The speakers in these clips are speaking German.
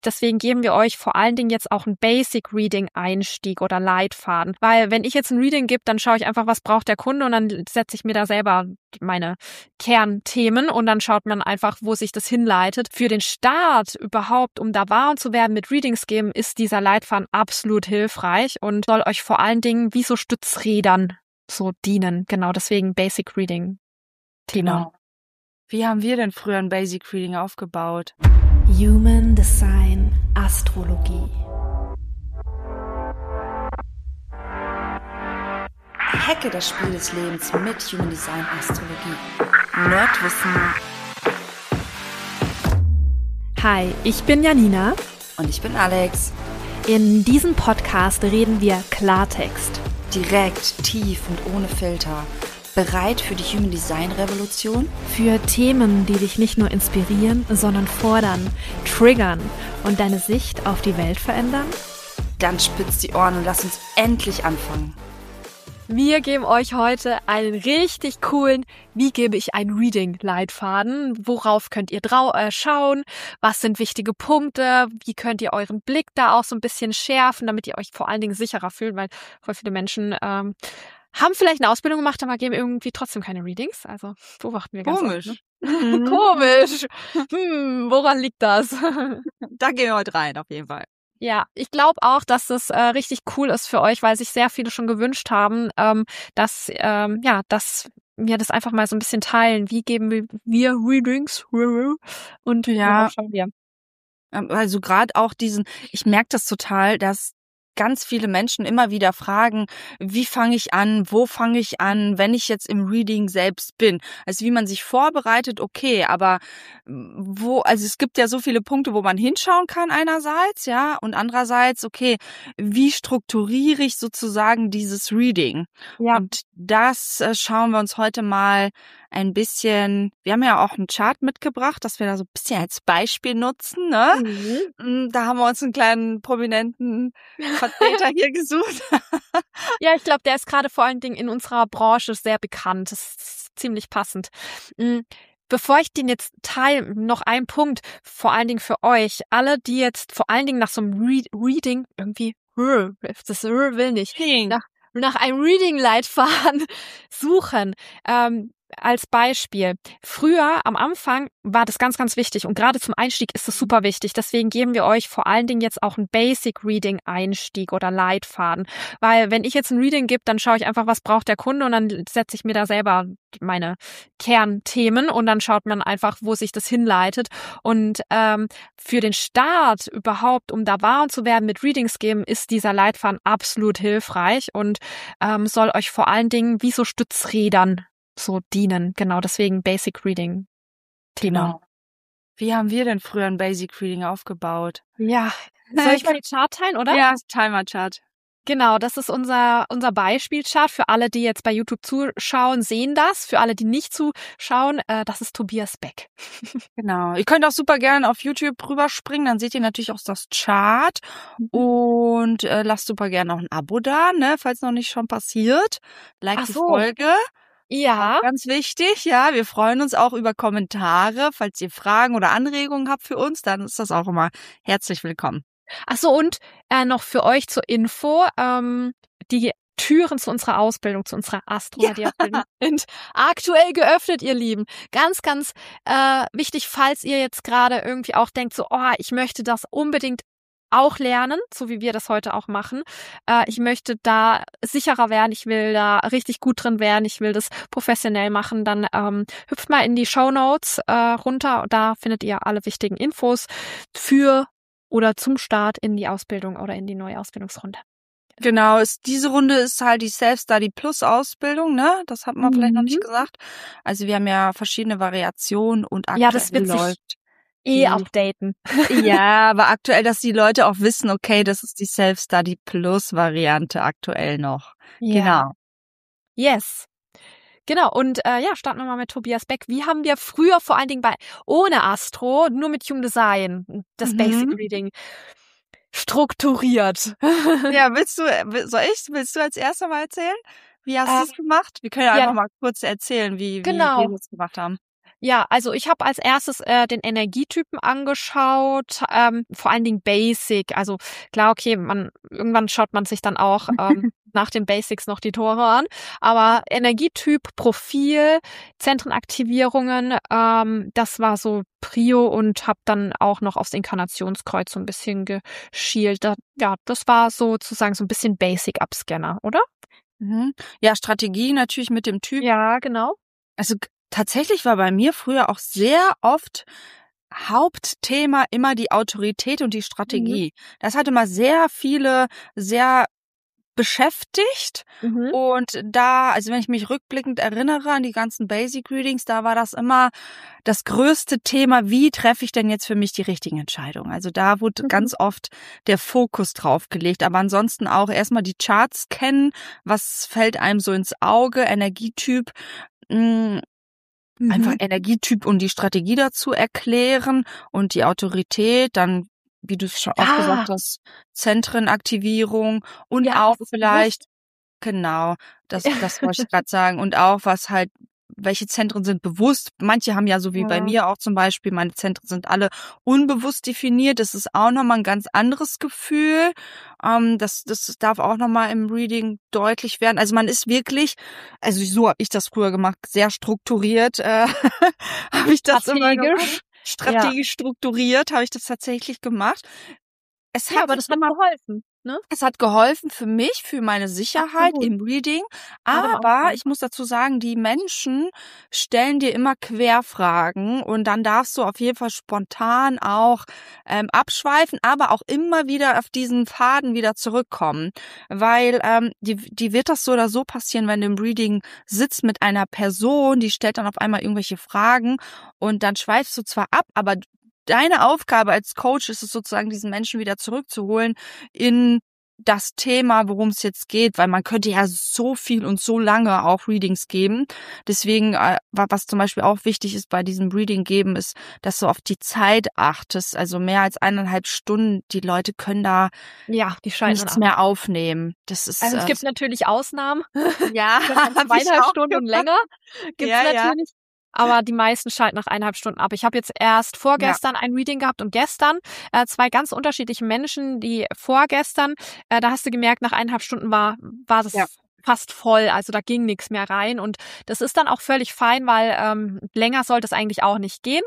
Deswegen geben wir euch vor allen Dingen jetzt auch einen Basic Reading Einstieg oder Leitfaden. Weil wenn ich jetzt ein Reading gebe, dann schaue ich einfach, was braucht der Kunde und dann setze ich mir da selber meine Kernthemen und dann schaut man einfach, wo sich das hinleitet. Für den Start überhaupt, um da warm zu werden mit Readings geben, ist dieser Leitfaden absolut hilfreich und soll euch vor allen Dingen wie so Stützrädern so dienen. Genau, deswegen Basic Reading Thema. Genau. Wie haben wir denn früher ein Basic Reading aufgebaut? Human Design Astrologie. Hacke das Spiel des Lebens mit Human Design Astrologie. Nerdwissen. Hi, ich bin Janina. Und ich bin Alex. In diesem Podcast reden wir Klartext. Direkt, tief und ohne Filter. Bereit für die Human Design Revolution? Für Themen, die dich nicht nur inspirieren, sondern fordern, triggern und deine Sicht auf die Welt verändern? Dann spitz die Ohren und lass uns endlich anfangen. Wir geben euch heute einen richtig coolen, wie gebe ich ein Reading-Leitfaden? Worauf könnt ihr schauen? Was sind wichtige Punkte? Wie könnt ihr euren Blick da auch so ein bisschen schärfen, damit ihr euch vor allen Dingen sicherer fühlt? Weil voll viele Menschen haben vielleicht eine Ausbildung gemacht, aber geben irgendwie trotzdem keine Readings. Also beobachten wir ganz Komisch. oft, ne? Komisch. Woran liegt das? Da gehen wir heute rein, auf jeden Fall. Ja, ich glaube auch, dass das richtig cool ist für euch, weil sich sehr viele schon gewünscht haben, dass wir das einfach mal so ein bisschen teilen. Wie geben wir Readings? Und worauf schauen wir? Also gerade auch ich merke das total, dass ganz viele Menschen immer wieder fragen, wie fange ich an, wo fange ich an, wenn ich jetzt im Reading selbst bin. Also wie man sich vorbereitet, okay, aber also es gibt ja so viele Punkte, wo man hinschauen kann einerseits, ja, und andererseits, okay, wie strukturiere ich sozusagen dieses Reading? Ja. Und das schauen wir uns heute mal ein bisschen, wir haben ja auch einen Chart mitgebracht, dass wir da so ein bisschen als Beispiel nutzen, ne? Da haben wir uns einen kleinen prominenten Vertreter hier gesucht. Ja, ich glaube, der ist gerade vor allen Dingen in unserer Branche sehr bekannt. Das ist ziemlich passend. Bevor ich den jetzt teile, noch ein Punkt, vor allen Dingen für euch, alle, die jetzt vor allen Dingen nach so einem Reading irgendwie, das will nicht, nach einem Reading-Leitfaden suchen. Als Beispiel. Früher, am Anfang, war das ganz, ganz wichtig und gerade zum Einstieg ist es super wichtig. Deswegen geben wir euch vor allen Dingen jetzt auch einen Basic Reading Einstieg oder Leitfaden. Weil wenn ich jetzt ein Reading gebe, dann schaue ich einfach, was braucht der Kunde und dann setze ich mir da selber meine Kernthemen und dann schaut man einfach, wo sich das hinleitet. Und für den Start überhaupt, um da warm zu werden mit Readings geben, ist dieser Leitfaden absolut hilfreich und soll euch vor allen Dingen wie so Stützrädern so dienen. Genau, deswegen Basic Reading Thema. Genau. Wie haben wir denn früher ein Basic Reading aufgebaut? Ja, soll ich mal die Chart teilen, oder? Ja, Timer Chart. Genau, das ist unser Beispielchart. Für alle, die jetzt bei YouTube zuschauen, sehen das. Für alle, die nicht zuschauen, das ist Tobias Beck. Genau. Ihr könnt auch super gerne auf YouTube rüberspringen, dann seht ihr natürlich auch das Chart und lasst super gerne auch ein Abo da, ne, falls noch nicht schon passiert. Like die Folge. Ja. Ganz wichtig, ja. Wir freuen uns auch über Kommentare. Falls ihr Fragen oder Anregungen habt für uns, dann ist das auch immer herzlich willkommen. Ach so, und noch für euch zur Info, die Türen zu unserer Ausbildung, zu unserer Astrologie-Ausbildung sind aktuell geöffnet, ihr Lieben. Ganz, ganz wichtig, falls ihr jetzt gerade irgendwie auch denkt, so, ich möchte das unbedingt auch lernen, so wie wir das heute auch machen. Ich möchte da sicherer werden, ich will da richtig gut drin werden, ich will das professionell machen, dann hüpft mal in die Shownotes runter, da findet ihr alle wichtigen Infos für oder zum Start in die Ausbildung oder in die neue Ausbildungsrunde. Genau, diese Runde ist halt die Self-Study Plus Ausbildung, ne? Das hat man vielleicht noch nicht gesagt. Also wir haben ja verschiedene Variationen und aktuell das wird läuft updaten. Ja, aber aktuell, dass die Leute auch wissen, okay, das ist die Self-Study Plus Variante aktuell noch. Ja. Genau. Yes. Genau, und starten wir mal mit Tobias Beck. Wie haben wir früher vor allen Dingen ohne Astro, nur mit Human Design, das Basic Reading strukturiert? Ja, willst du als erster mal erzählen? Wie hast du es gemacht? Wir können ja einfach mal kurz erzählen, wie wir das gemacht haben. Ja, also ich habe als erstes den Energietypen angeschaut, vor allen Dingen Basic. Also klar, okay, irgendwann schaut man sich dann auch nach den Basics noch die Tore an. Aber Energietyp, Profil, Zentrenaktivierungen, das war so Prio und habe dann auch noch aufs Inkarnationskreuz so ein bisschen geschielt. Ja, das war sozusagen so ein bisschen Basic-Abscanner, oder? Mhm. Ja, Strategie natürlich mit dem Typ. Ja, genau. Also tatsächlich war bei mir früher auch sehr oft Hauptthema immer die Autorität und die Strategie. Das hat immer sehr viele sehr beschäftigt. Mhm. Und da, also wenn ich mich rückblickend erinnere an die ganzen Basic Readings, da war das immer das größte Thema, wie treffe ich denn jetzt für mich die richtigen Entscheidungen? Also da wurde ganz oft der Fokus drauf gelegt, aber ansonsten auch erstmal die Charts kennen, was fällt einem so ins Auge, Energietyp, einfach Energietyp und die Strategie dazu erklären und die Autorität, dann, wie du es schon auch gesagt hast, Zentrenaktivierung und Ja, auch das ist vielleicht, genau, das wollte ich gerade sagen, und auch was halt, welche Zentren sind bewusst. Manche haben ja, so wie bei Ja. mir auch zum Beispiel, meine Zentren sind alle unbewusst definiert. Das ist auch nochmal ein ganz anderes Gefühl. Das darf auch nochmal im Reading deutlich werden. Also man ist wirklich, also so habe ich das früher gemacht, sehr strukturiert, habe ich das immer gemacht. Strategisch strukturiert habe ich das tatsächlich gemacht. Es Ja, aber das hat geholfen, ne? Es hat geholfen für mich, für meine Sicherheit Absolut. im Reading. Gerade am Aber Anfang. ich muss dazu sagen, die Menschen stellen dir immer Querfragen und dann darfst du auf jeden Fall spontan auch abschweifen, aber auch immer wieder auf diesen Faden wieder zurückkommen. Weil die wird das so oder so passieren, wenn du im Reading sitzt mit einer Person, die stellt dann auf einmal irgendwelche Fragen und dann schweifst du zwar ab, aber deine Aufgabe als Coach ist es sozusagen, diesen Menschen wieder zurückzuholen in das Thema, worum es jetzt geht, weil man könnte ja so viel und so lange auch Readings geben. Deswegen, was zum Beispiel auch wichtig ist bei diesem Reading geben, ist, dass du auf die Zeit achtest. Also mehr als 1,5 Stunden, die Leute können da Die schalten nichts ab. mehr aufnehmen. Das ist Also es gibt natürlich Ausnahmen. ja 2,5 Stunden und länger gibt's Ja. natürlich. Aber die meisten schalten nach 1,5 Stunden ab. Ich habe jetzt erst vorgestern ein Reading gehabt und gestern 2 ganz unterschiedliche Menschen, die vorgestern, da hast du gemerkt, nach 1,5 Stunden war das fast voll, also da ging nichts mehr rein und das ist dann auch völlig fein, weil länger sollte es eigentlich auch nicht gehen.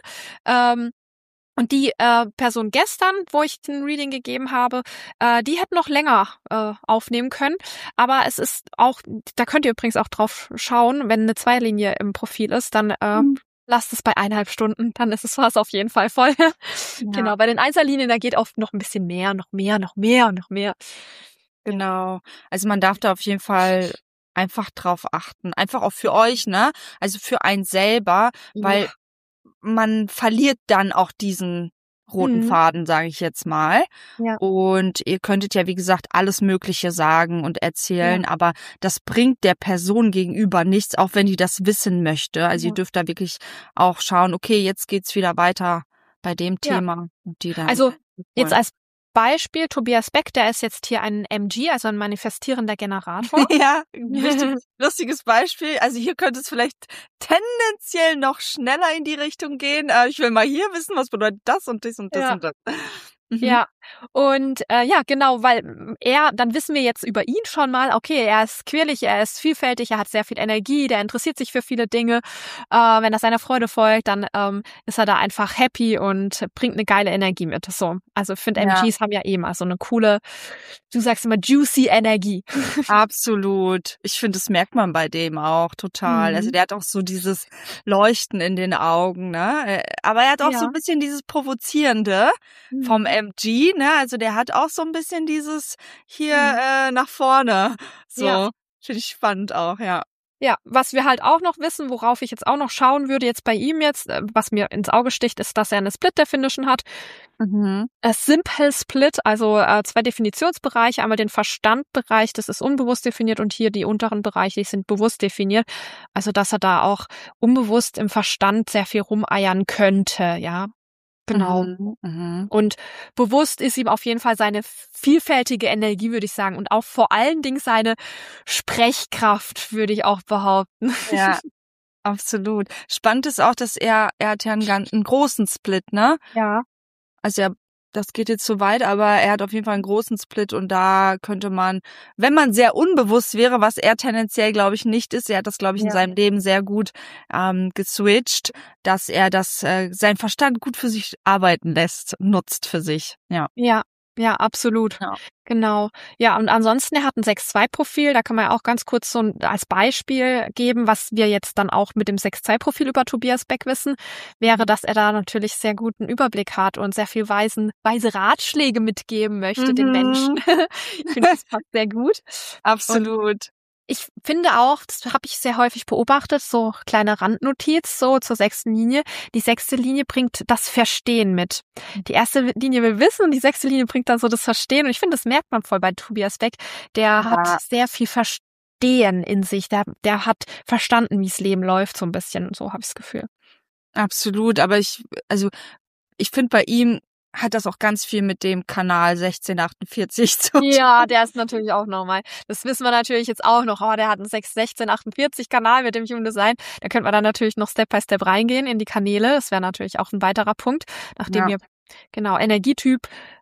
Und die Person gestern, wo ich ein Reading gegeben habe, die hätte noch länger aufnehmen können. Aber es ist auch, da könnt ihr übrigens auch drauf schauen, wenn eine Zweierlinie im Profil ist, dann lasst es bei 1,5 Stunden, dann ist es fast auf jeden Fall voll. Genau, bei den Einzellinien, da geht oft noch ein bisschen mehr, noch mehr. Genau. Also man darf da auf jeden Fall einfach drauf achten. Einfach auch für euch, ne? Also für einen selber, weil man verliert dann auch diesen roten Faden, sage ich jetzt mal. Ja. Und ihr könntet ja, wie gesagt, alles Mögliche sagen und erzählen, aber das bringt der Person gegenüber nichts, auch wenn die das wissen möchte. Also ihr dürft da wirklich auch schauen, okay, jetzt geht's wieder weiter bei dem Thema. Und die dann also jetzt als Beispiel, Tobias Beck, der ist jetzt hier ein MG, also ein manifestierender Generator. Ja, lustiges Beispiel. Also hier könnte es vielleicht tendenziell noch schneller in die Richtung gehen. Ich will mal hier wissen, was bedeutet das und das und das und das. Ja, und genau, weil dann wissen wir jetzt über ihn schon mal, okay, er ist quirlig, er ist vielfältig, er hat sehr viel Energie, der interessiert sich für viele Dinge. Wenn das seiner Freude folgt, dann ist er da einfach happy und bringt eine geile Energie mit. So, also ich finde, MGs haben ja immer so eine coole, du sagst immer juicy Energie. Absolut. Ich finde, das merkt man bei dem auch total. Also der hat auch so dieses Leuchten in den Augen, ne? Aber er hat auch so ein bisschen dieses Provozierende vom MG, ne? Also der hat auch so ein bisschen dieses hier nach vorne. So, finde ich spannend auch, ja. Ja, was wir halt auch noch wissen, worauf ich jetzt auch noch schauen würde, jetzt bei ihm jetzt, was mir ins Auge sticht, ist, dass er eine Split-Definition hat. Simple Split, also 2 Definitionsbereiche, einmal den Verstandbereich, das ist unbewusst definiert und hier die unteren Bereiche, die sind bewusst definiert. Also, dass er da auch unbewusst im Verstand sehr viel rumeiern könnte, ja. Genau. Und bewusst ist ihm auf jeden Fall seine vielfältige Energie, würde ich sagen. Und auch vor allen Dingen seine Sprechkraft, würde ich auch behaupten. Ja. Absolut. Spannend ist auch, dass er hat ja einen großen Split, ne? Ja. Also das geht jetzt zu weit, aber er hat auf jeden Fall einen großen Split und da könnte man, wenn man sehr unbewusst wäre, was er tendenziell, glaube ich, nicht ist, er hat das, glaube ich, in seinem Leben sehr gut geswitcht, dass er sein Verstand gut für sich arbeiten lässt, nutzt für sich. Ja, absolut. Ja. Genau. Ja, und ansonsten, er hat ein 6-2-Profil. Da kann man ja auch ganz kurz so als Beispiel geben, was wir jetzt dann auch mit dem 6-2-Profil über Tobias Beck wissen, wäre, dass er da natürlich sehr guten Überblick hat und sehr viel weise Ratschläge mitgeben möchte den Menschen. Ich finde, das passt sehr gut. Absolut. Ich finde auch, das habe ich sehr häufig beobachtet, so kleine Randnotiz so zur 6. Linie. Die 6. Linie bringt das Verstehen mit. Die 1. Linie will wissen und die 6. Linie bringt dann so das Verstehen. Und ich finde, das merkt man voll bei Tobias Beck. Der hat sehr viel Verstehen in sich. Der hat verstanden, wie das Leben läuft, so ein bisschen. So habe ich das Gefühl. Absolut. Aber ich finde, bei ihm hat das auch ganz viel mit dem Kanal 1648 zu tun. Ja, der ist natürlich auch nochmal. Das wissen wir natürlich jetzt auch noch. Oh, der hat einen 1648 Kanal mit dem Human Design. Da könnte man dann natürlich noch Step by Step reingehen in die Kanäle. Das wäre natürlich auch ein weiterer Punkt, nachdem wir genau Energietyp,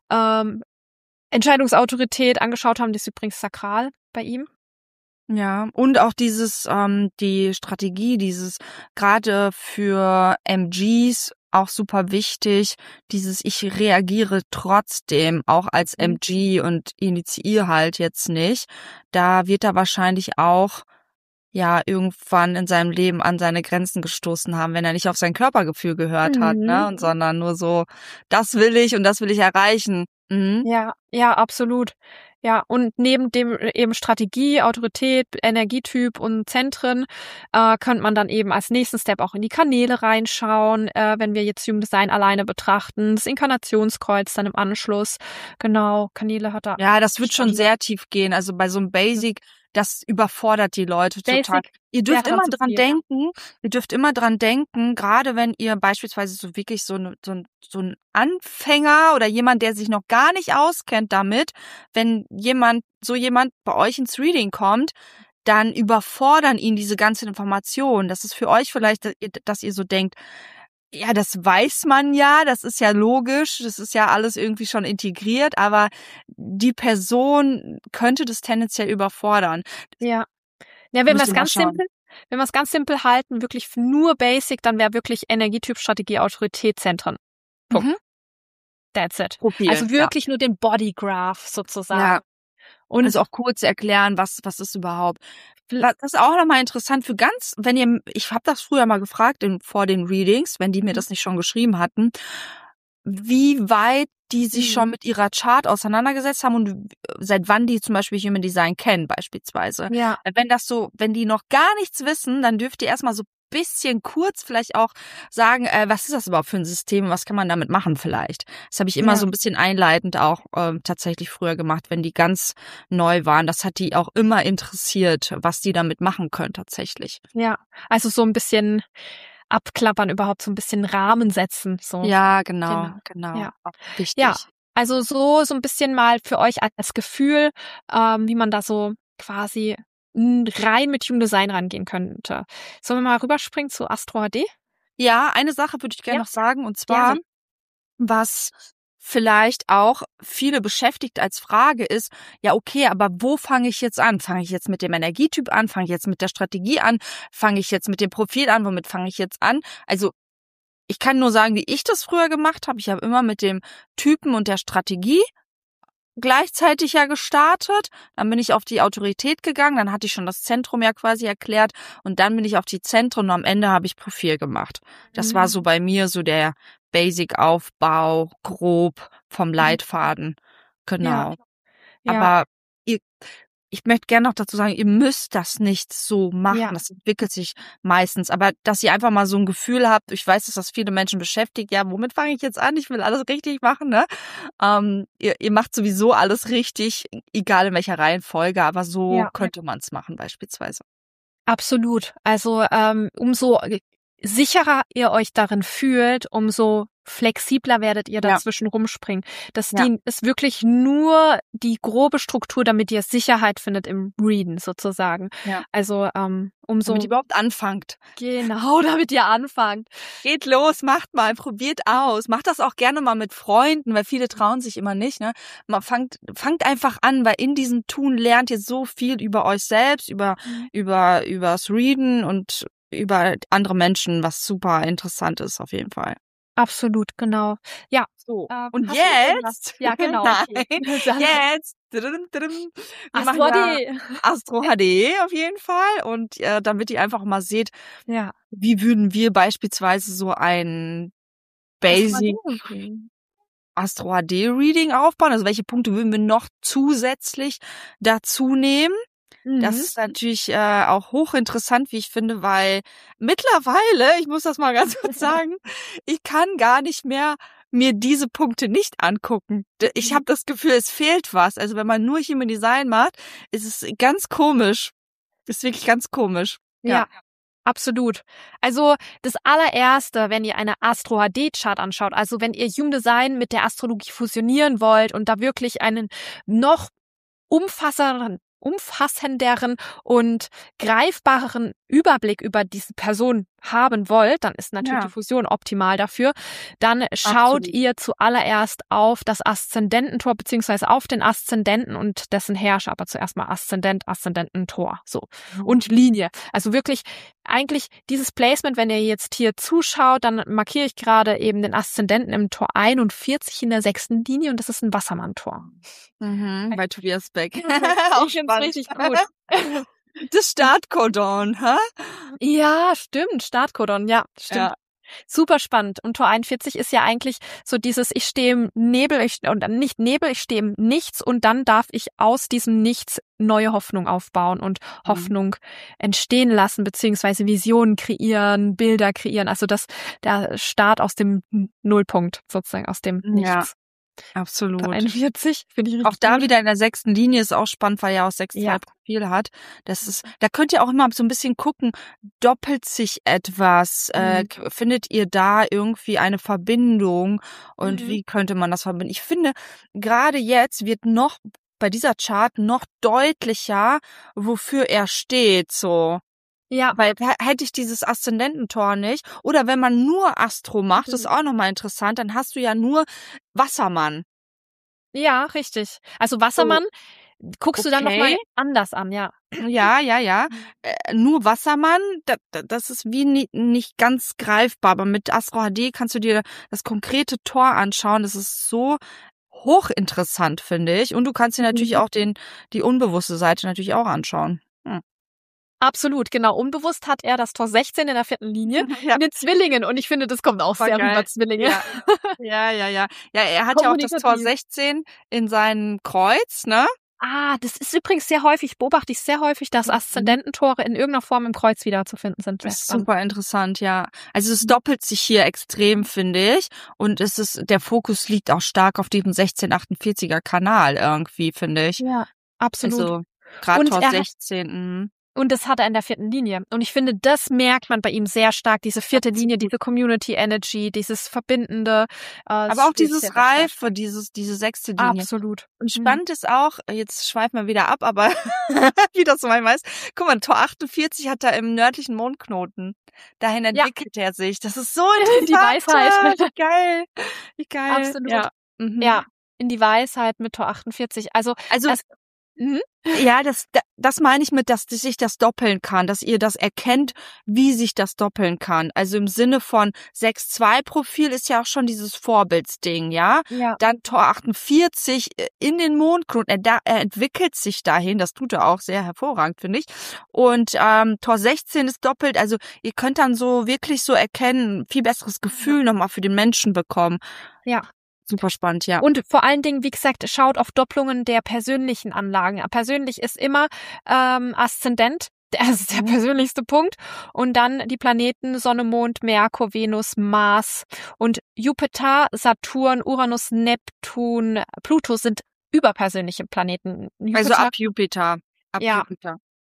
Entscheidungsautorität angeschaut haben. Das ist übrigens sakral bei ihm. Ja, und auch die Strategie, gerade für MGs auch super wichtig, ich reagiere trotzdem auch als MG und initiiere halt jetzt nicht. Da wird er wahrscheinlich auch irgendwann in seinem Leben an seine Grenzen gestoßen haben, wenn er nicht auf sein Körpergefühl gehört hat, ne? Und sondern nur so, das will ich und das will ich erreichen. Ja, absolut. Ja, und neben dem eben Strategie, Autorität, Energietyp und Zentren könnte man dann eben als nächsten Step auch in die Kanäle reinschauen, wenn wir jetzt Human Design alleine betrachten. Das Inkarnationskreuz dann im Anschluss. Genau, Kanäle hat er. Ja, das wird schon sehr tief gehen. Also bei so einem Basic, das überfordert die Leute total. Ihr dürft immer dran denken, gerade wenn ihr beispielsweise so wirklich so ein Anfänger oder jemand, der sich noch gar nicht auskennt damit, wenn jemand bei euch ins Reading kommt, dann überfordern ihn diese ganzen Informationen. Das ist für euch vielleicht, dass ihr so denkt, ja, das weiß man ja, das ist ja logisch, das ist ja alles irgendwie schon integriert, aber die Person könnte das tendenziell überfordern. Ja, wenn wir es ganz simpel halten, wirklich nur Basic, dann wäre wirklich Energietyp, Strategie, Autorität, Zentren. Punkt. That's it. Profil, also wirklich nur den Bodygraph sozusagen. Ja. Und also auch kurz erklären, was ist überhaupt. Das ist auch nochmal interessant ich habe das früher mal gefragt vor den Readings, wenn die mir das nicht schon geschrieben hatten, wie weit die sich schon mit ihrer Chart auseinandergesetzt haben und seit wann die zum Beispiel Human Design kennen beispielsweise. Ja. Wenn die noch gar nichts wissen, dann dürft ihr erstmal so bisschen kurz vielleicht auch sagen, was ist das überhaupt für ein System, was kann man damit machen vielleicht. Das habe ich immer so ein bisschen einleitend auch tatsächlich früher gemacht, wenn die ganz neu waren. Das hat die auch immer interessiert, was die damit machen können tatsächlich. Ja, also so ein bisschen abklappern, überhaupt so ein bisschen Rahmen setzen. So. Ja, genau. Ja. Wichtig. Ja, also so ein bisschen mal für euch als Gefühl, wie man da so quasi rein mit Human Design rangehen könnte. Sollen wir mal rüberspringen zu Astro HD? Ja, eine Sache würde ich gerne noch sagen, und zwar, was vielleicht auch viele beschäftigt als Frage ist, ja okay, aber wo fange ich jetzt an? Fange ich jetzt mit dem Energietyp an? Fange ich jetzt mit der Strategie an? Fange ich jetzt mit dem Profil an? Womit fange ich jetzt an? Also ich kann nur sagen, wie ich das früher gemacht habe. Ich habe immer mit dem Typen und der Strategie gleichzeitig gestartet. Dann bin ich auf die Autorität gegangen, dann hatte ich schon das Zentrum quasi erklärt und dann bin ich auf die Zentren und am Ende habe ich Profil gemacht. Das war so bei mir so der Basic-Aufbau, grob vom Leitfaden. Genau. Ja. Aber ich möchte gerne noch dazu sagen, ihr müsst das nicht so machen. Ja. Das entwickelt sich meistens. Aber dass ihr einfach mal so ein Gefühl habt, ich weiß, dass das viele Menschen beschäftigt, ja, womit fange ich jetzt an? Ich will alles richtig machen, ne? Ihr macht sowieso alles richtig, egal in welcher Reihenfolge, aber so könnte man es machen beispielsweise. Absolut. Also umso sicherer ihr euch darin fühlt, umso flexibler werdet ihr Ja. dazwischen rumspringen. Das Ja. ist wirklich nur die grobe Struktur, damit ihr Sicherheit findet im Readen sozusagen. Ja. Also umso Damit ihr überhaupt anfangt. genau, damit ihr anfangt. Geht los, macht mal, probiert aus. Macht das auch gerne mal mit Freunden, weil viele trauen sich immer nicht, ne? Man fangt einfach an, weil in diesem Tun lernt ihr so viel über euch selbst, übers Readen und über andere Menschen, was super interessant ist auf jeden Fall. Absolut, genau. Ja. So. Und Und hast du noch irgendwas? jetzt? Ja, genau. Okay. Nein. Dann Jetzt. Wir Astro machen ja HD. Astro HD auf jeden Fall. Und damit ihr einfach mal seht, Ja. wie würden wir beispielsweise so ein Basic Astro HD Reading aufbauen? Also welche Punkte würden wir noch zusätzlich dazu nehmen? Das ist natürlich auch hochinteressant, wie ich finde, weil mittlerweile, ich muss das mal ganz kurz sagen, ich kann gar nicht mehr mir diese Punkte nicht angucken. Ich habe das Gefühl, es fehlt was. Also wenn man nur Human Design macht, ist es ganz komisch. Ist wirklich ganz komisch. Ja. Absolut. Also das allererste, wenn ihr eine Astro HD Chart anschaut, also wenn ihr Human Design mit der Astrologie fusionieren wollt und da wirklich einen noch umfassenderen und greifbareren Überblick über diese Person haben wollt, dann ist natürlich Ja. die Fusion optimal dafür. Dann schaut Absolut. ihr zuallererst auf das Aszendententor beziehungsweise auf den Aszendenten und dessen Herrscher, aber zuerst mal Aszendententor, so. Und Linie. Also wirklich eigentlich dieses Placement, wenn ihr jetzt hier zuschaut, dann markiere ich gerade eben den Aszendenten im Tor 41 in der 6. Linie und das ist ein Wassermann-Tor. Bei Tobias Beck. Auch ich finde es richtig gut. Das Startcodon, hä? Ja, stimmt. Startcodon, ja, stimmt. Ja. Super spannend. Und Tor 41 ist ja eigentlich so dieses, ich stehe im Nebel, ich stehe im Nichts und dann darf ich aus diesem Nichts neue Hoffnung aufbauen und Hoffnung entstehen lassen, beziehungsweise Visionen kreieren, Bilder kreieren. Also der Start aus dem Nullpunkt, sozusagen, aus dem Nichts. Ja. Absolut. Tor 41, finde ich richtig Auch da gut. wieder in der 6. Linie ist auch spannend, weil er auch 6 Ja. Profil hat. Das ist, da könnt ihr auch immer so ein bisschen gucken, doppelt sich etwas? Findet ihr da irgendwie eine Verbindung? Und wie könnte man das verbinden? Ich finde, gerade jetzt wird noch bei dieser Chart noch deutlicher, wofür er steht, so. Ja, Weil hätte ich dieses Aszendententor nicht, oder wenn man nur Astro macht, ist auch nochmal interessant, dann hast du ja nur Wassermann. ja, richtig. Also Wassermann guckst du dann Okay. nochmal anders an, ja. Ja. Nur Wassermann, das ist wie nicht ganz greifbar. Aber mit Astro HD kannst du dir das konkrete Tor anschauen. Das ist so hochinteressant, finde ich. Und du kannst dir natürlich auch die unbewusste Seite natürlich auch anschauen. Absolut, genau. Unbewusst hat er das Tor 16 in der 4. Linie Ja. in den Zwillingen und ich finde, das kommt auch Voll sehr geil. rüber, Zwillinge. Ja. Ja, er hat ja auch das Tor Kommunikativ. 16 in seinem Kreuz, ne? Ah, das ist übrigens sehr häufig, beobachte ich sehr häufig, dass Aszendententore in irgendeiner Form im Kreuz wiederzufinden sind. Das ist super interessant, ja. Also es doppelt sich hier extrem, finde ich. Und der Fokus liegt auch stark auf diesem 1648er Kanal irgendwie, finde ich. Ja, absolut. Also gerade Und Tor er hat- 16. Und das hat er in der 4. Linie. Und ich finde, das merkt man bei ihm sehr stark, diese 4. Linie, diese Community Energy, dieses Verbindende. Aber auch dieses Reife, diese 6. Linie. Absolut. Und spannend ist auch, jetzt schweifen wir wieder ab, aber wie das so manchmal ist, guck mal, Tor 48 hat er im nördlichen Mondknoten. Dahin entwickelt er sich. Das ist so interessant. Die Weisheit. Wie geil. Absolut. Ja. Ja, in die Weisheit mit Tor 48. Also ja, das meine ich mit, dass sich das doppeln kann, dass ihr das erkennt, wie sich das doppeln kann. Also im Sinne von 6-2 Profil ist ja auch schon dieses Vorbildsding, ja? Ja. Dann Tor 48 in den Mondknoten, er entwickelt sich dahin, das tut er auch sehr hervorragend, finde ich. Und Tor 16 ist doppelt, also ihr könnt dann so wirklich so erkennen, viel besseres Gefühl nochmal für den Menschen bekommen. Ja. Super spannend, ja. Und vor allen Dingen, wie gesagt, schaut auf Doppelungen der persönlichen Anlagen. Persönlich ist immer Aszendent, das ist der persönlichste Punkt. Und dann die Planeten Sonne, Mond, Merkur, Venus, Mars und Jupiter, Saturn, Uranus, Neptun, Pluto sind überpersönliche Planeten. Also ab Jupiter. Ja. Jupiter.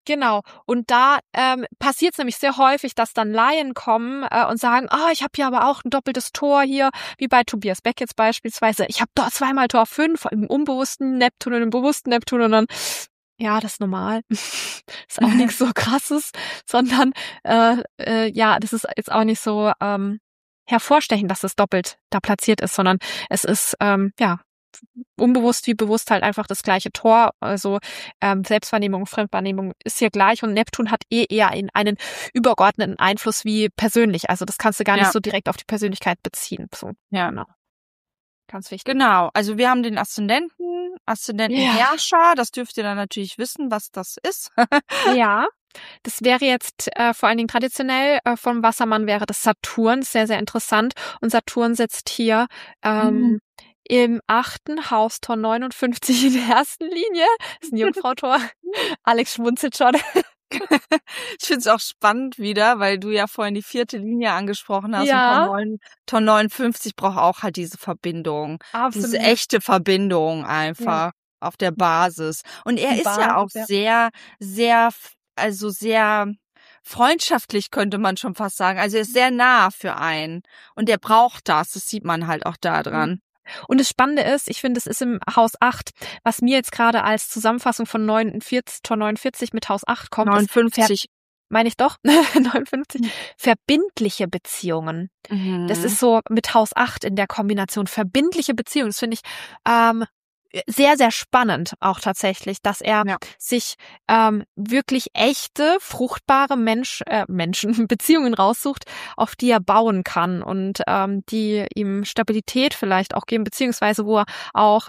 Genau. Und da passiert es nämlich sehr häufig, dass dann Laien kommen und sagen, ich habe hier aber auch ein doppeltes Tor hier, wie bei Tobias Beck jetzt beispielsweise. Ich habe dort zweimal Tor 5 im unbewussten Neptun und im bewussten Neptun und dann, ja, das ist normal. Ist auch nichts so Krasses, sondern das ist jetzt auch nicht so hervorstechend, dass es doppelt da platziert ist, sondern es ist unbewusst wie bewusst halt einfach das gleiche Tor. Also Selbstwahrnehmung, Fremdwahrnehmung ist hier gleich und Neptun hat eher einen übergeordneten Einfluss wie persönlich. Also das kannst du gar nicht so direkt auf die Persönlichkeit beziehen. So, ja. Genau. Ganz wichtig. Genau. Also wir haben den Aszendentenherrscher. Das dürft ihr dann natürlich wissen, was das ist. Ja. Das wäre jetzt vor allen Dingen traditionell vom Wassermann wäre das Saturn, sehr, sehr interessant. Und Saturn sitzt hier im 8. Haus, Tor 59 in der ersten Linie. Das ist ein Jungfrau-Tor. Alex schmunzelt schon. Ich finde es auch spannend wieder, weil du ja vorhin die 4. Linie angesprochen hast. Ja. Und Tor 59 braucht auch halt diese Verbindung. Absolut. Diese echte Verbindung einfach auf der Basis. Und er ist ja auch sehr, sehr, also sehr freundschaftlich, könnte man schon fast sagen. Also er ist sehr nah für einen. Und er braucht das. Das sieht man halt auch da dran. Und das Spannende ist, ich finde, es ist im Haus 8, was mir jetzt gerade als Zusammenfassung von Tor 49 mit Haus 8 kommt. 59. Meine ich doch, 59. Verbindliche Beziehungen. Das ist so mit Haus 8 in der Kombination. Verbindliche Beziehungen, das finde ich sehr, sehr spannend auch tatsächlich, dass er sich wirklich echte, fruchtbare Beziehungen raussucht, auf die er bauen kann und die ihm Stabilität vielleicht auch geben, beziehungsweise wo er auch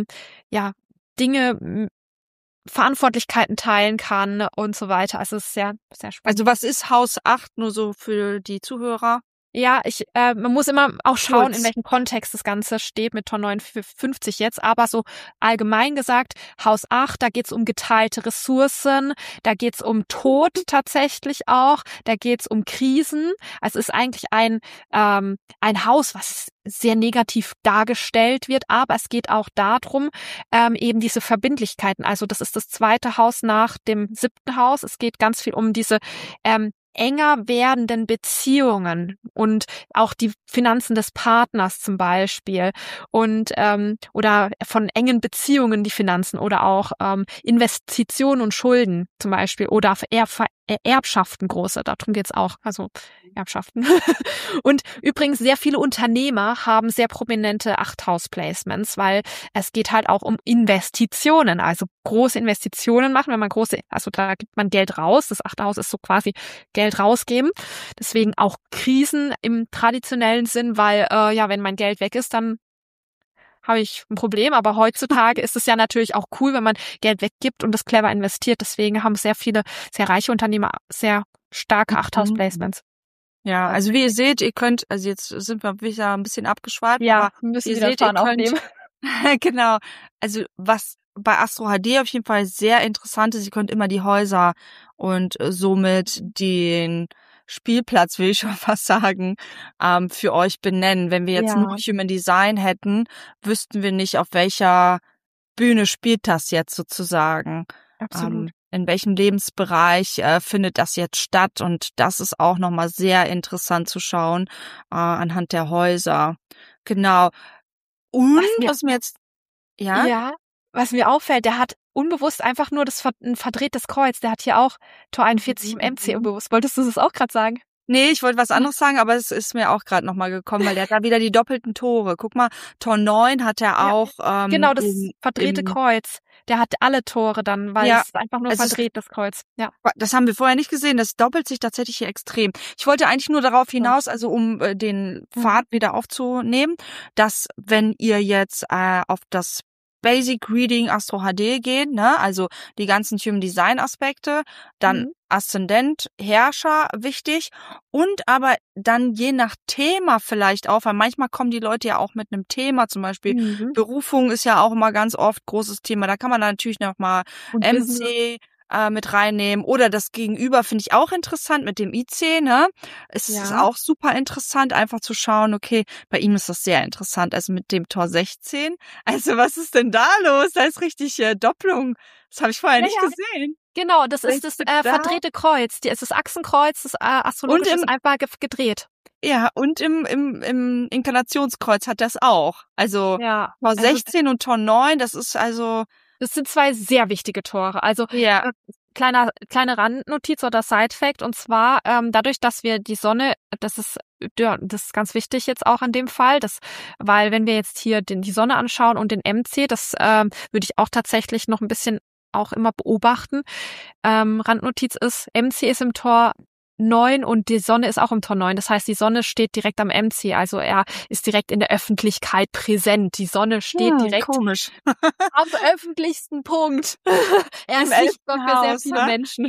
Dinge, Verantwortlichkeiten teilen kann und so weiter. Also es ist sehr, sehr spannend. Also was ist Haus 8, nur so für die Zuhörer? Ja, man muss immer auch schauen, in welchem Kontext das Ganze steht mit Tor 59 jetzt, aber so allgemein gesagt, Haus 8, da geht's um geteilte Ressourcen, da geht's um Tod tatsächlich auch, da geht's um Krisen. Also es ist eigentlich ein Haus, was sehr negativ dargestellt wird, aber es geht auch darum, eben diese Verbindlichkeiten. Also das ist das 2. Haus nach dem 7. Haus. Es geht ganz viel um diese enger werdenden Beziehungen und auch die Finanzen des Partners zum Beispiel und oder von engen Beziehungen die Finanzen oder auch Investitionen und Schulden zum Beispiel oder Erbschaften große, darum geht's auch, also Erbschaften. Und übrigens sehr viele Unternehmer haben sehr prominente 8-Haus-Placements, weil es geht halt auch um Investitionen, also große Investitionen machen, wenn man also da gibt man Geld raus, das 8. Haus ist so quasi Geld rausgeben, deswegen auch Krisen im traditionellen Sinn, weil wenn mein Geld weg ist, dann habe ich ein Problem, aber heutzutage ist es ja natürlich auch cool, wenn man Geld weggibt und das clever investiert. Deswegen haben sehr viele, sehr reiche Unternehmer sehr starke 8-Haus-Placements. Ja, also wie ihr seht, ihr könnt, also jetzt sind wir wieder ein bisschen abgeschweift, aber wir müssen ihr seht, ihr könnt, genau, also was bei Astro HD auf jeden Fall sehr interessant ist, ihr könnt immer die Häuser und somit den Spielplatz, will ich schon fast sagen, für euch benennen. Wenn wir jetzt nur Human Design hätten, wüssten wir nicht, auf welcher Bühne spielt das jetzt sozusagen. Absolut. In welchem Lebensbereich findet das jetzt statt? Und das ist auch nochmal sehr interessant zu schauen anhand der Häuser. Genau. Und was mir jetzt was mir auffällt, der hat unbewusst einfach nur ein verdrehtes Kreuz. Der hat hier auch Tor 41 im MC unbewusst. Wolltest du das auch gerade sagen? Nee, ich wollte was anderes sagen, aber es ist mir auch gerade nochmal gekommen, weil der hat da wieder die doppelten Tore. Guck mal, Tor 9 hat er auch. Genau, das verdrehte Kreuz. Der hat alle Tore dann, weil es einfach nur verdreht, das Kreuz. Ja. Das haben wir vorher nicht gesehen. Das doppelt sich tatsächlich hier extrem. Ich wollte eigentlich nur darauf hinaus, also um den Pfad wieder aufzunehmen, dass wenn ihr jetzt auf das Basic Reading Astro HD geht, ne, also die ganzen Human Design Aspekte, dann Aszendent, Herrscher wichtig und aber dann je nach Thema vielleicht auch, weil manchmal kommen die Leute ja auch mit einem Thema, zum Beispiel Berufung ist ja auch immer ganz oft großes Thema, da kann man dann natürlich noch mal MC mit reinnehmen oder das Gegenüber finde ich auch interessant mit dem IC, ne? Es ist auch super interessant, einfach zu schauen, okay, bei ihm ist das sehr interessant, also mit dem Tor 16. Also was ist denn da los? Da ist richtig Doppelung. Das habe ich vorher nicht gesehen. Genau, das ist das verdrehte Kreuz. Es ist das Achsenkreuz, das astrologische ist einfach gedreht. Ja, und im Inkarnationskreuz hat das auch. Also Tor 16 und Tor 9, das ist also... Das sind zwei sehr wichtige Tore. Also kleine Randnotiz oder Side-Fact, und zwar dadurch, dass wir die Sonne, das ist ganz wichtig jetzt auch an dem Fall, weil wenn wir jetzt hier die Sonne anschauen und den MC, das würde ich auch tatsächlich noch ein bisschen auch immer beobachten. Randnotiz ist, MC ist im Tor 9 und die Sonne ist auch im Tor 9. Das heißt, die Sonne steht direkt am MC. Also er ist direkt in der Öffentlichkeit präsent. Die Sonne steht direkt am öffentlichsten Punkt. Er ist sichtbar für sehr viele Menschen.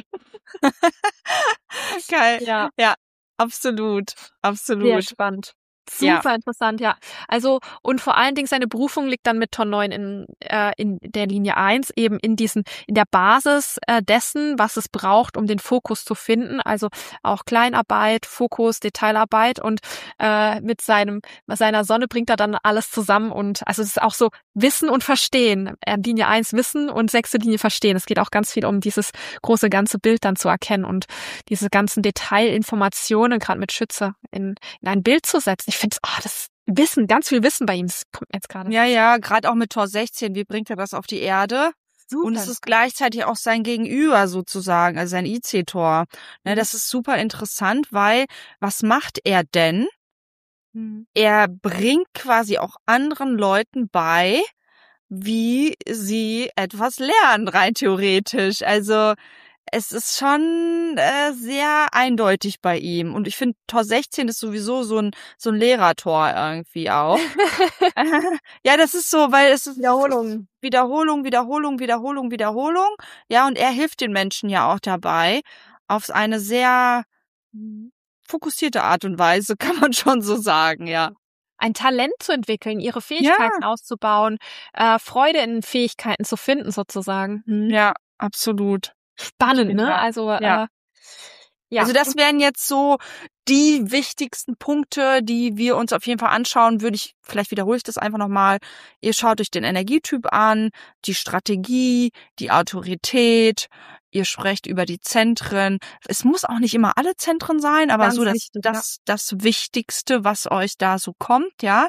Geil. Ja, absolut. Sehr spannend. Super interessant, ja. Also, und vor allen Dingen seine Berufung liegt dann mit Tor 9 in der Linie 1 eben in der Basis dessen, was es braucht, um den Fokus zu finden. Also auch Kleinarbeit, Fokus, Detailarbeit, und mit seiner Sonne bringt er dann alles zusammen, und also es ist auch so Wissen und Verstehen. Linie 1 Wissen und 6. Linie Verstehen. Es geht auch ganz viel um dieses große ganze Bild dann zu erkennen und diese ganzen Detailinformationen, gerade mit Schütze, in ein Bild zu setzen. Ich finde, das Wissen, ganz viel Wissen bei ihm, das kommt mir jetzt gerade. Ja, gerade auch mit Tor 16, wie bringt er das auf die Erde? Super. Und es ist gleichzeitig auch sein Gegenüber sozusagen, also sein IC-Tor. Ne, das ist super interessant, weil was macht er denn? Er bringt quasi auch anderen Leuten bei, wie sie etwas lernen, rein theoretisch. Also es ist schon sehr eindeutig bei ihm. Und ich finde, Tor 16 ist sowieso so ein Lehrertor irgendwie auch. Ja, das ist so, weil es ist Wiederholung. Ja, und er hilft den Menschen ja auch dabei, auf eine sehr fokussierte Art und Weise, kann man schon so sagen, ja. Ein Talent zu entwickeln, ihre Fähigkeiten auszubauen, Freude in Fähigkeiten zu finden sozusagen. Ja, absolut. Spannend, ne? Also Also das wären jetzt so die wichtigsten Punkte, die wir uns auf jeden Fall anschauen. Vielleicht wiederhole ich das einfach nochmal. Ihr schaut euch den Energietyp an, die Strategie, die Autorität. Ihr sprecht über die Zentren. Es muss auch nicht immer alle Zentren sein, aber ganz so das Wichtigste, was euch da so kommt, ja.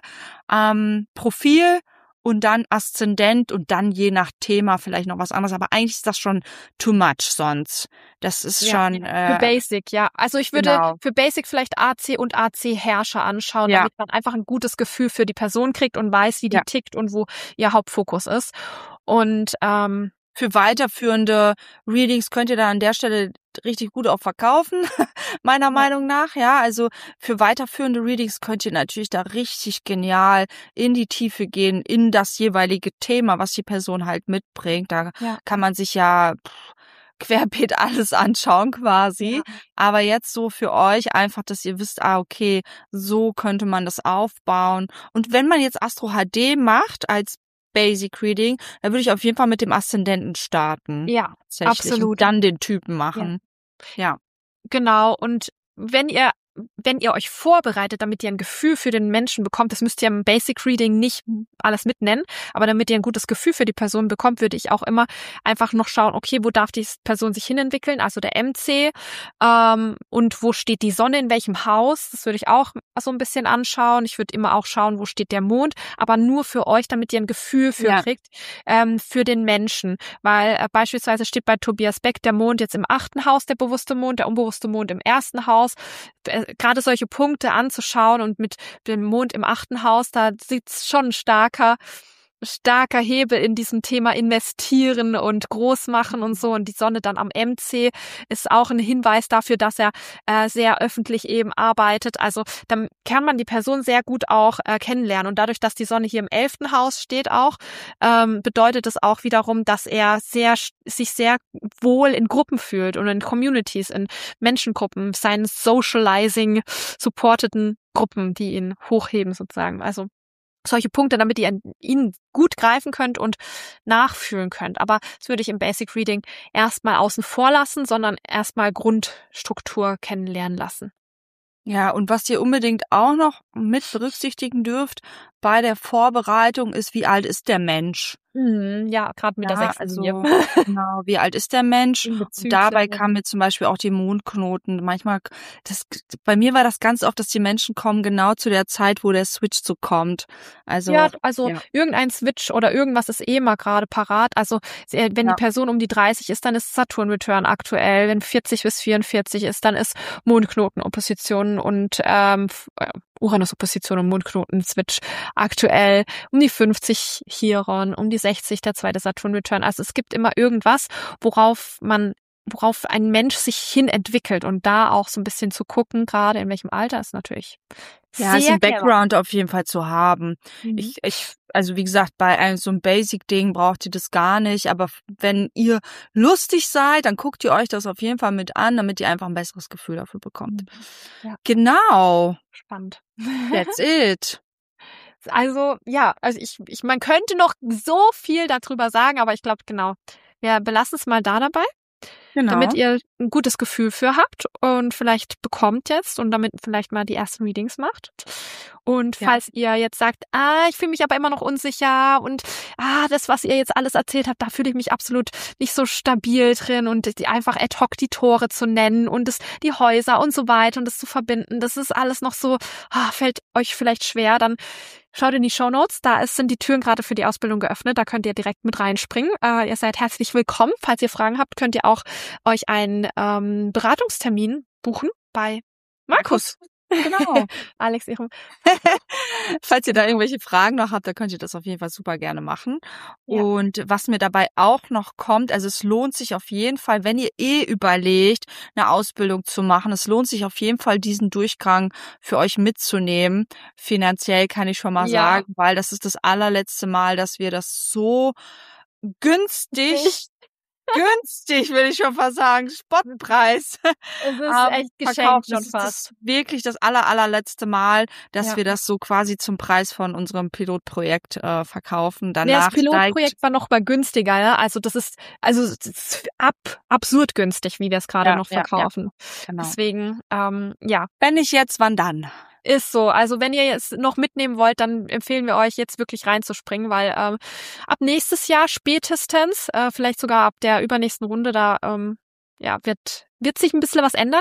Profil und dann Aszendent und dann je nach Thema vielleicht noch was anderes. Aber eigentlich ist das schon too much sonst. Das ist schon... für Basic, ja. Also ich würde für Basic vielleicht AC und AC-Herrscher anschauen, damit man einfach ein gutes Gefühl für die Person kriegt und weiß, wie die tickt und wo ihr Hauptfokus ist. Und für weiterführende Readings könnt ihr da an der Stelle richtig gut auch verkaufen, meiner Meinung nach. Ja, also für weiterführende Readings könnt ihr natürlich da richtig genial in die Tiefe gehen, in das jeweilige Thema, was die Person halt mitbringt. Da kann man sich querbeet alles anschauen quasi. Ja. Aber jetzt so für euch einfach, dass ihr wisst, okay, so könnte man das aufbauen. Und wenn man jetzt Astro HD macht als Basic Reading, dann würde ich auf jeden Fall mit dem Aszendenten starten. Ja, absolut. Und dann den Typen machen. Ja. Genau. Und wenn ihr euch vorbereitet, damit ihr ein Gefühl für den Menschen bekommt, das müsst ihr im Basic Reading nicht alles mitnennen, aber damit ihr ein gutes Gefühl für die Person bekommt, würde ich auch immer einfach noch schauen, okay, wo darf die Person sich hinentwickeln, also der MC, und wo steht die Sonne, in welchem Haus, das würde ich auch so ein bisschen anschauen. Ich würde immer auch schauen, wo steht der Mond, aber nur für euch, damit ihr ein Gefühl für kriegt, für den Menschen, weil beispielsweise steht bei Tobias Beck der Mond jetzt im 8. Haus, der bewusste Mond, der unbewusste Mond im 1. Haus. Gerade solche Punkte anzuschauen und mit dem Mond im 8. Haus, da sitzt schon ein starker Hebel in diesem Thema investieren und groß machen und so. Und die Sonne dann am MC ist auch ein Hinweis dafür, dass er sehr öffentlich eben arbeitet. Also dann kann man die Person sehr gut auch kennenlernen. Und dadurch, dass die Sonne hier im 11. Haus steht auch, bedeutet es auch wiederum, dass er sich sehr wohl in Gruppen fühlt und in Communities, in Menschengruppen, seinen Socializing supporteten Gruppen, die ihn hochheben sozusagen. Also solche Punkte, damit ihr ihn gut greifen könnt und nachfühlen könnt. Aber das würde ich im Basic Reading erstmal außen vor lassen, sondern erstmal Grundstruktur kennenlernen lassen. Ja, und was ihr unbedingt auch noch mit berücksichtigen dürft, bei der Vorbereitung ist, wie alt ist der Mensch? Ja, gerade mit der 6. Also Linie. genau, wie alt ist der Mensch? Mit Und Zyklen. dabei kamen mir zum Beispiel auch die Mondknoten. Manchmal, bei mir war das ganz oft, dass die Menschen kommen genau zu der Zeit, wo der Switch so kommt. Also Ja, also irgendein Switch oder irgendwas ist eh mal gerade parat. Also wenn die Person um die 30 ist, dann ist Saturn-Return aktuell. Wenn 40 bis 44 ist, dann ist Mondknoten-Opposition und Uranus-Opposition und Mondknoten-Switch aktuell. Um die 50 Chiron, um die 60 der zweite Saturn-Return. Also es gibt immer irgendwas, worauf ein Mensch sich hin entwickelt. Und da auch so ein bisschen zu gucken, gerade in welchem Alter, ist natürlich ja, ist sehr ein Background auf jeden Fall zu haben. Mhm. Also wie gesagt, bei so einem Basic-Ding braucht ihr das gar nicht. Aber wenn ihr lustig seid, dann guckt ihr euch das auf jeden Fall mit an, damit ihr einfach ein besseres Gefühl dafür bekommt. Ja. Genau. Spannend. That's it. Also, ja, also man könnte noch so viel darüber sagen, aber ich glaube, genau, wir belassen es mal dabei. Genau. Damit ihr ein gutes Gefühl für habt und vielleicht bekommt jetzt und damit vielleicht mal die ersten Readings macht. Und falls ihr jetzt sagt, ich fühle mich aber immer noch unsicher und das, was ihr jetzt alles erzählt habt, da fühle ich mich absolut nicht so stabil drin und einfach ad hoc die Tore zu nennen und die Häuser und so weiter und das zu verbinden, das ist alles noch so, fällt euch vielleicht schwer, dann schaut in die Shownotes, sind die Türen gerade für die Ausbildung geöffnet, da könnt ihr direkt mit reinspringen. Ihr seid herzlich willkommen. Falls ihr Fragen habt, könnt ihr auch euch einen Beratungstermin buchen bei Markus. Genau. Alex, Ihrem. Falls ihr da irgendwelche Fragen noch habt, dann könnt ihr das auf jeden Fall super gerne machen. Ja. Und was mir dabei auch noch kommt, also es lohnt sich auf jeden Fall, wenn ihr überlegt, eine Ausbildung zu machen, es lohnt sich auf jeden Fall, diesen Durchgang für euch mitzunehmen. Finanziell kann ich schon mal sagen, weil das ist das allerletzte Mal, dass wir das so günstig, will ich schon fast sagen, Spottpreis. Es ist echt geschenkt schon fast. Das ist wirklich das allerletzte Mal, dass wir das so quasi zum Preis von unserem Pilotprojekt verkaufen. Danach das Pilotprojekt war noch mal günstiger, ja? Also das ist absurd günstig, wie wir es gerade noch verkaufen. Ja, genau. Deswegen, Wenn nicht jetzt, wann dann? Ist so. Also wenn ihr jetzt noch mitnehmen wollt, dann empfehlen wir euch jetzt wirklich reinzuspringen, weil ab nächstes Jahr spätestens, vielleicht sogar ab der übernächsten Runde, da wird sich ein bisschen was ändern.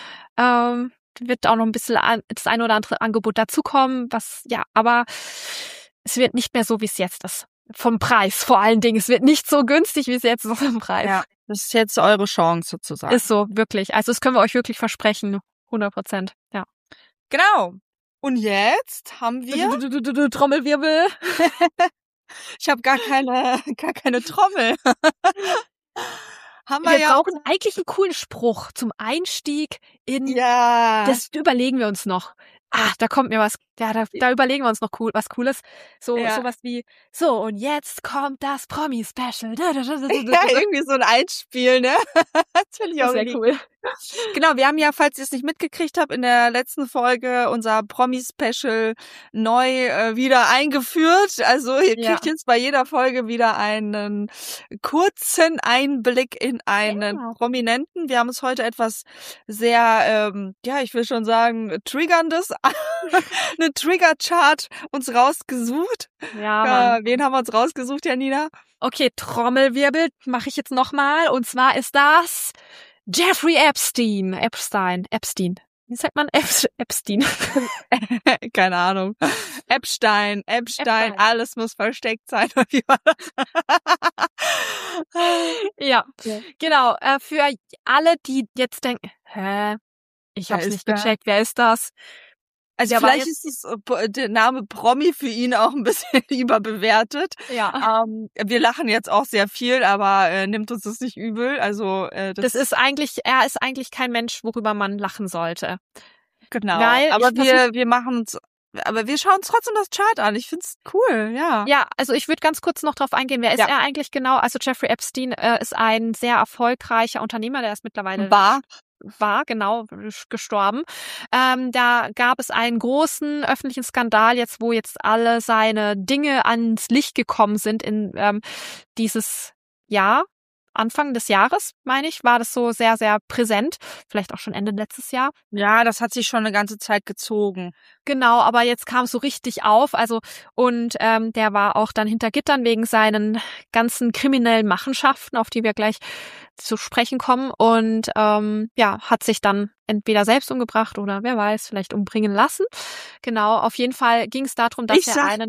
Wird auch noch ein bisschen das eine oder andere Angebot dazukommen, aber es wird nicht mehr so, wie es jetzt ist. Vom Preis vor allen Dingen. Es wird nicht so günstig, wie es jetzt ist vom Preis. Ja, das ist jetzt eure Chance sozusagen. Ist so, wirklich. Also das können wir euch wirklich versprechen. 100%. Ja. Genau. Und jetzt haben wir Trommelwirbel. Ich habe gar keine Trommel. Wir brauchen eigentlich einen coolen Spruch zum Einstieg in. Ja. Das überlegen wir uns noch. Da kommt mir was. Ja, da überlegen wir uns noch was Cooles. Sowas wie, und jetzt kommt das Promi-Special. Ja, irgendwie so ein Einspiel, ne? Das finde ich auch sehr cool. Genau, wir haben ja, falls ihr es nicht mitgekriegt habt, in der letzten Folge unser Promi-Special neu wieder eingeführt. Also ihr kriegt jetzt bei jeder Folge wieder einen kurzen Einblick in einen Prominenten. Wir haben uns heute etwas sehr, ich will schon sagen, triggerndes, eine Trigger-Chart uns rausgesucht. Ja, wen haben wir uns rausgesucht, Janina? Okay, Trommelwirbel mache ich jetzt nochmal. Und zwar ist das Jeffrey Epstein. Wie sagt man? Epstein. Keine Ahnung. Epstein. Alles muss versteckt sein. Wie war das? Ja, genau. Für alle, die jetzt denken, ich hab's nicht gecheckt, wer ist das? Also vielleicht ist der Name Promi für ihn auch ein bisschen überbewertet. Ja. Wir lachen jetzt auch sehr viel, aber nimmt uns das nicht übel. Also er ist eigentlich kein Mensch, worüber man lachen sollte. Genau. Aber wir schauen uns trotzdem das Chart an. Ich find's cool, ja. Ja, also ich würde ganz kurz noch drauf eingehen. Wer ist er eigentlich genau? Also Jeffrey Epstein ist ein sehr erfolgreicher Unternehmer, der ist mittlerweile war genau gestorben. Da gab es einen großen öffentlichen Skandal jetzt, wo jetzt alle seine Dinge ans Licht gekommen sind in dieses Jahr. Anfang des Jahres, meine ich, war das so sehr, sehr präsent. Vielleicht auch schon Ende letztes Jahr. Ja, das hat sich schon eine ganze Zeit gezogen. Genau, aber jetzt kam es so richtig auf. Also, und der war auch dann hinter Gittern wegen seinen ganzen kriminellen Machenschaften, auf die wir gleich zu sprechen kommen. Und hat sich dann entweder selbst umgebracht oder wer weiß, vielleicht umbringen lassen. Genau, auf jeden Fall ging es darum, dass Ich sag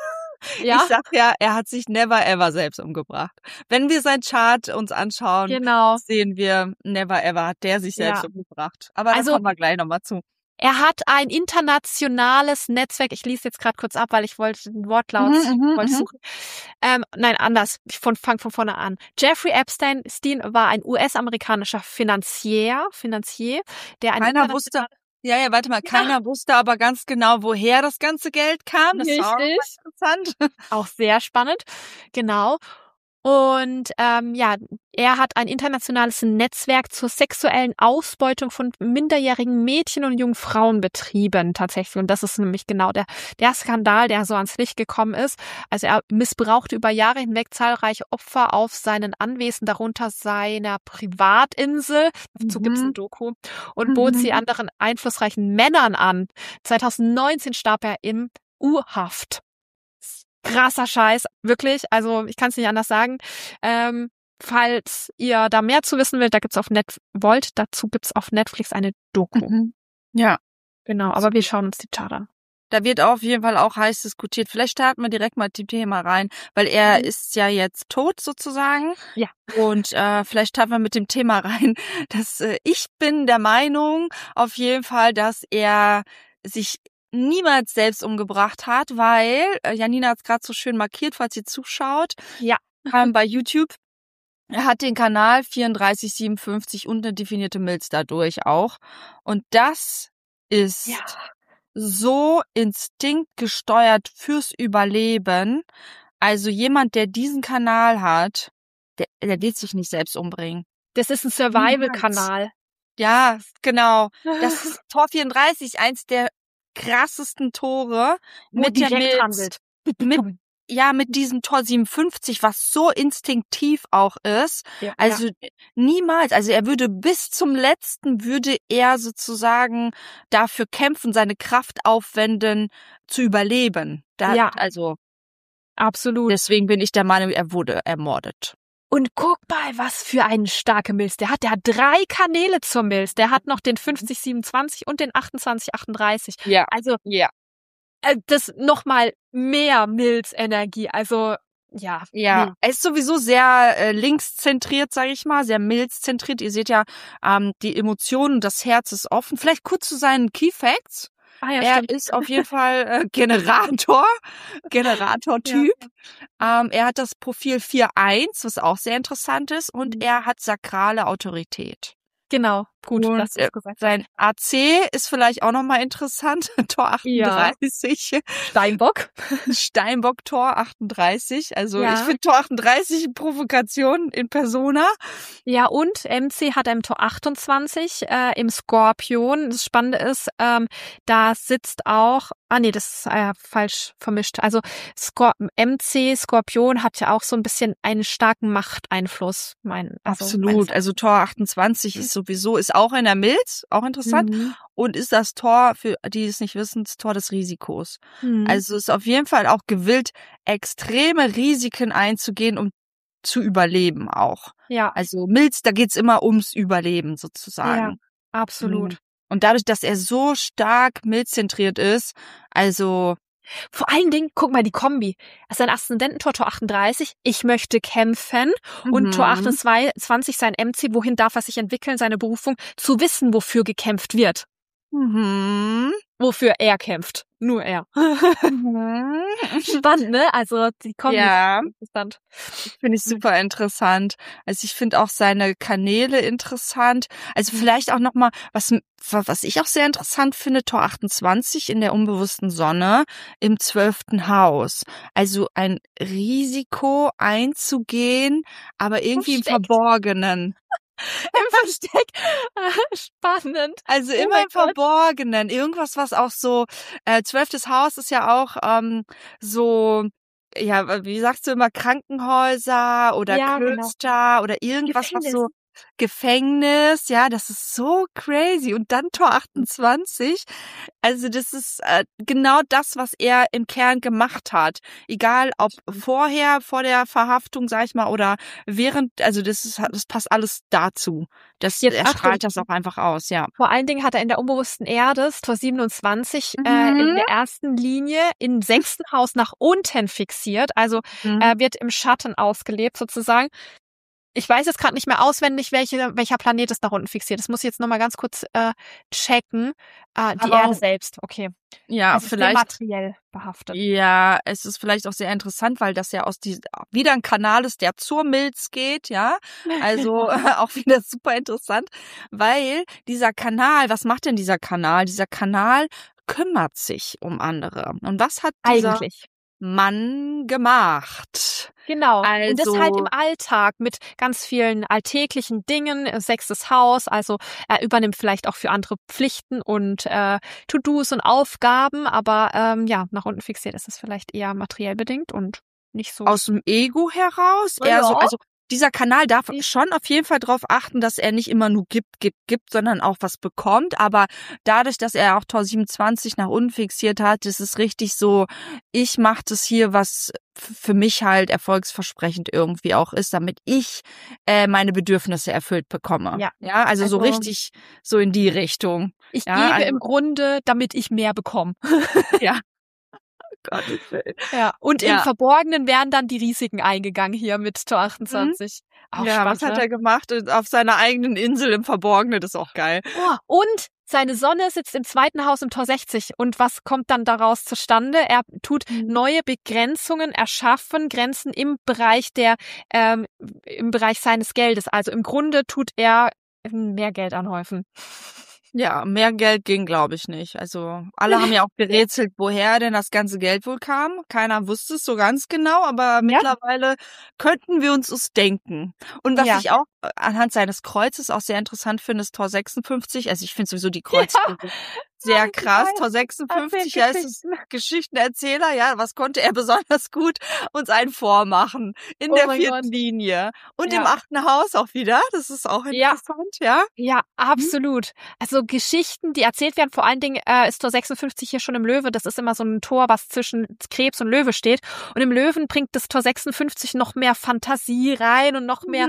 ja, er hat sich never ever selbst umgebracht. Wenn wir sein Chart uns anschauen, genau. sehen wir, never ever hat der sich selbst umgebracht. Aber da Also, kommen wir gleich nochmal zu. Er hat ein internationales Netzwerk. Ich lese jetzt gerade kurz ab, weil ich wollte den Wortlaut suchen. Nein, anders. Ich fange von vorne an. Jeffrey Epstein war ein US-amerikanischer Finanzier, der Keiner wusste aber ganz genau, woher das ganze Geld kam. Das war auch interessant. Auch sehr spannend. Genau. Und er hat ein internationales Netzwerk zur sexuellen Ausbeutung von minderjährigen Mädchen und jungen Frauen betrieben tatsächlich. Und das ist nämlich genau der Skandal, der so ans Licht gekommen ist. Also er missbrauchte über Jahre hinweg zahlreiche Opfer auf seinen Anwesen, darunter seiner Privatinsel, dazu gibt's ein Doku, und bot sie anderen einflussreichen Männern an. 2019 starb er im U-Haft. Krasser Scheiß, wirklich. Also ich kann es nicht anders sagen. Falls ihr da mehr zu wissen dazu gibt's auf Netflix eine Doku. Ja. Genau, aber wir schauen uns die Chart an. Da wird auf jeden Fall auch heiß diskutiert. Vielleicht starten wir direkt mal die Thema rein, weil er ist ja jetzt tot sozusagen. Ja. Und vielleicht starten wir mit dem Thema rein, dass ich bin der Meinung auf jeden Fall, dass er sich niemals selbst umgebracht hat, weil Janina hat es gerade so schön markiert, falls ihr zuschaut. Ja. Bei YouTube. Er hat den Kanal 3457 und eine definierte Milz dadurch auch. Und das ist so instinktgesteuert fürs Überleben. Also jemand, der diesen Kanal hat, der wird sich nicht selbst umbringen. Das ist ein Survival-Kanal. Ja, genau. Das ist Tor 34, eins der krassesten Tore mit der Milz. Mit diesem Tor 57, was so instinktiv auch ist. Ja, also niemals, also er würde bis zum Letzten, würde er sozusagen dafür kämpfen, seine Kraft aufwenden, zu überleben. Also absolut. Deswegen bin ich der Meinung, er wurde ermordet. Und guck mal, was für eine starke Milz der hat. Der hat 3 Kanäle zur Milz. Der hat noch den 5027 und den 2838. Ja. Also, das nochmal mehr Milz-Energie. Also, ja. Er ist sowieso sehr linkszentriert, sage ich mal, sehr milzzentriert. Ihr seht ja, die Emotionen, das Herz ist offen. Vielleicht kurz zu seinen Key Facts. Er ist auf jeden Fall Generator-Typ. Ja. Er hat das Profil 4.1, was auch sehr interessant ist, und er hat sakrale Autorität. Genau, gut, dass du es gesagt hast. Sein AC ist vielleicht auch nochmal interessant, Tor 38. Ja. Steinbock Tor 38. Also ich finde Tor 38 Provokation in Persona. Ja, und MC hat im Tor 28 im Skorpion. Das Spannende ist, da sitzt auch, das ist falsch vermischt. Also MC Skorpion hat ja auch so ein bisschen einen starken Machteinfluss. Absolut. Also Tor 28 ist auch in der Milz, auch interessant. Und ist das Tor, für die es nicht wissen, das Tor des Risikos. Also ist auf jeden Fall auch gewillt, extreme Risiken einzugehen, um zu überleben auch. Ja. Also Milz, da geht's immer ums Überleben sozusagen. Ja, absolut. Und dadurch, dass er so stark milzzentriert ist, also vor allen Dingen, guck mal, die Kombi. Sein Aszendententor, Tor 38, ich möchte kämpfen. Und Tor 28, sein MC, wohin darf er sich entwickeln, seine Berufung, zu wissen, wofür gekämpft wird. Wofür er kämpft. Nur er. Spannend, ne? Also die Kombi ist interessant. Finde ich super interessant. Also ich finde auch seine Kanäle interessant. Also vielleicht auch nochmal, was ich auch sehr interessant finde, Tor 28 in der unbewussten Sonne im 12. Haus. Also ein Risiko einzugehen, aber irgendwie im Verborgenen. Im Versteck. Spannend. Also immer im Verborgenen. Irgendwas, was auch so, 12. Haus ist ja auch so ja, wie sagst du immer, Krankenhäuser oder Ja, genau. Klöster oder irgendwas, was Gefängnis. so Gefängnis, ja, das ist so crazy. Und dann Tor 28. Also das ist genau das, was er im Kern gemacht hat. Egal ob vorher, vor der Verhaftung, sag ich mal, oder während, also das passt alles dazu. Jetzt Er strahlt das auch einfach aus, ja. Vor allen Dingen hat er in der unbewussten Erde, das Tor 27, in Mhm. der ersten Linie im 6. Haus nach unten fixiert. Also er wird im Schatten ausgelebt sozusagen. Ich weiß jetzt gerade nicht mehr auswendig, welcher Planet ist nach unten fixiert. Das muss ich jetzt nochmal ganz kurz checken. Die Aber Erde auch- selbst, okay. Ja, Es ist sehr vielleicht. materiell behaftet. Ja, es ist vielleicht auch sehr interessant, weil das ja wieder ein Kanal ist, der zur Milz geht, ja. Also auch wieder super interessant, weil dieser Kanal, was macht denn dieser Kanal? Dieser Kanal kümmert sich um andere. Und was hat dieser Eigentlich. Mann gemacht? Genau. Und das halt im Also, Alltag mit ganz vielen alltäglichen Dingen, 6. Haus, also er übernimmt vielleicht auch für andere Pflichten und To-Dos und Aufgaben, aber ja, nach unten fixiert ist es vielleicht eher materiell bedingt und nicht so. aus dem Ego heraus, eher so, Ja. also dieser Kanal darf schon auf jeden Fall darauf achten, dass er nicht immer nur gibt, sondern auch was bekommt. Aber dadurch, dass er auch Tor 27 nach unten fixiert hat, ist es richtig so, ich mache das hier, was für mich halt erfolgsversprechend irgendwie auch ist, damit ich meine Bedürfnisse erfüllt bekomme. Ja. Also so Also- richtig so in die Richtung. Ich Ja, gebe im Grunde, damit ich mehr bekomme. Ja. Gottes Willen. Ja. Und im Ja. Verborgenen werden dann die Risiken eingegangen hier mit Tor 28. Auch Ja, spannend, was hat ne? er gemacht? Auf seiner eigenen Insel im Verborgenen, das ist auch geil. Oh, und seine Sonne sitzt im 2. Haus im Tor 60. Und was kommt dann daraus zustande? Er tut neue Begrenzungen erschaffen, Grenzen im Bereich im Bereich seines Geldes. Also im Grunde tut er mehr Geld anhäufen. Ja, mehr Geld ging, glaube ich, nicht. Also alle haben ja auch gerätselt, woher denn das ganze Geld wohl kam. Keiner wusste es so ganz genau, aber mittlerweile könnten wir uns es denken. Und was ich auch anhand seines Kreuzes auch sehr interessant finde, ist Tor 56. Also ich finde sowieso die Kreuze sehr krass. Tor 56, ja, ist es Geschichtenerzähler, ja, was konnte er besonders gut uns einen vormachen in der 4. Linie. Und im 8. Haus auch wieder, das ist auch interessant, ja. Ja, absolut. Also Geschichten, die erzählt werden, vor allen Dingen ist Tor 56 hier schon im Löwe, das ist immer so ein Tor, was zwischen Krebs und Löwe steht. Und im Löwen bringt das Tor 56 noch mehr Fantasie rein und noch mehr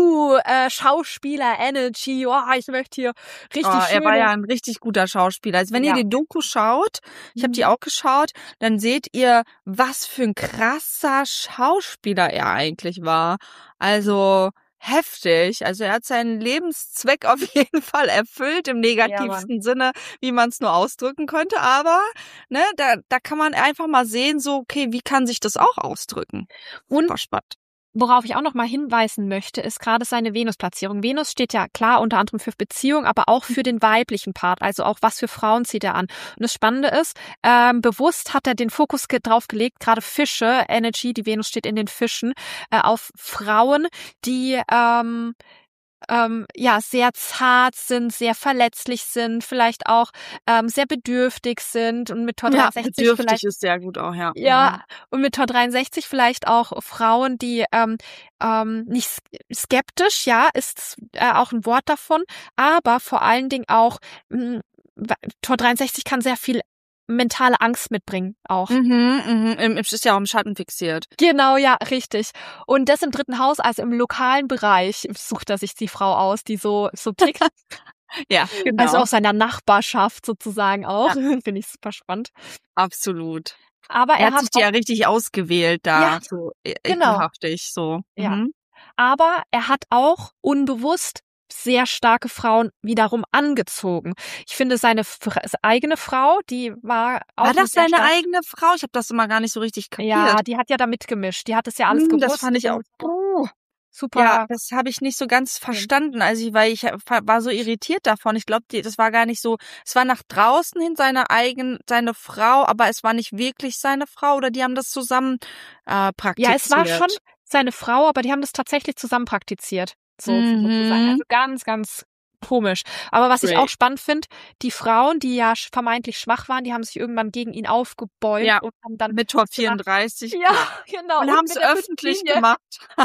Schauspieler-Energy. Oh, ich möchte hier richtig schön. Er war ja ein richtig guter Schauspieler. Also wenn ihr die Doku schaut, ich habe die auch geschaut, dann seht ihr, was für ein krasser Schauspieler er eigentlich war. Also heftig. Also er hat seinen Lebenszweck auf jeden Fall erfüllt, im negativsten Sinne, wie man es nur ausdrücken könnte. Aber ne, da kann man einfach mal sehen, so, okay, wie kann sich das auch ausdrücken? Super spannend. Worauf ich auch noch mal hinweisen möchte, ist gerade seine Venus-Platzierung. Venus steht ja klar unter anderem für Beziehung, aber auch für den weiblichen Part, also auch was für Frauen zieht er an. Und das Spannende ist, bewusst hat er den Fokus drauf gelegt, gerade Fische, Energy, die Venus steht in den Fischen, auf Frauen, die sehr zart sind, sehr verletzlich sind, vielleicht auch sehr bedürftig sind und mit Tor 63 bedürftig vielleicht ist sehr gut auch, ja. Ja, und mit Tor 63 vielleicht auch Frauen, die nicht skeptisch, ja, ist auch ein Wort davon, aber vor allen Dingen auch Tor 63 kann sehr viel mentale Angst mitbringen auch. Ist ja auch im Schatten fixiert. Genau, ja, richtig. Und das im 3. Haus, also im lokalen Bereich, sucht er sich die Frau aus, die so tickt. Ja, genau. Also aus seiner Nachbarschaft sozusagen auch. Ja. Finde ich super spannend. Absolut. Aber er hat sich die ja richtig ausgewählt da. Ja, so genau. ekelhaftig, so. Ja. Aber er hat auch unbewusst sehr starke Frauen wiederum angezogen. Ich finde, seine eigene Frau, die war auch. War das seine eigene Frau? Ich habe das immer gar nicht so richtig kapiert. Ja, die hat ja da mitgemischt. Die hat es ja alles gewusst. Das fand ich auch. Super. Ja, das habe ich nicht so ganz verstanden. Also, weil ich war so irritiert davon. Ich glaube, das war gar nicht so. Es war nach draußen hin seine Frau, aber es war nicht wirklich seine Frau, oder die haben das zusammen praktiziert. Ja, es war schon seine Frau, aber die haben das tatsächlich zusammen praktiziert. Sozusagen. Also ganz, ganz komisch. Aber was ich Great. auch spannend finde, die Frauen, die ja vermeintlich schwach waren, die haben sich irgendwann gegen ihn aufgebäumt Ja, und haben dann mit Tor 34. ja, genau. Und haben es mit der öffentlich fünften Linie, gemacht.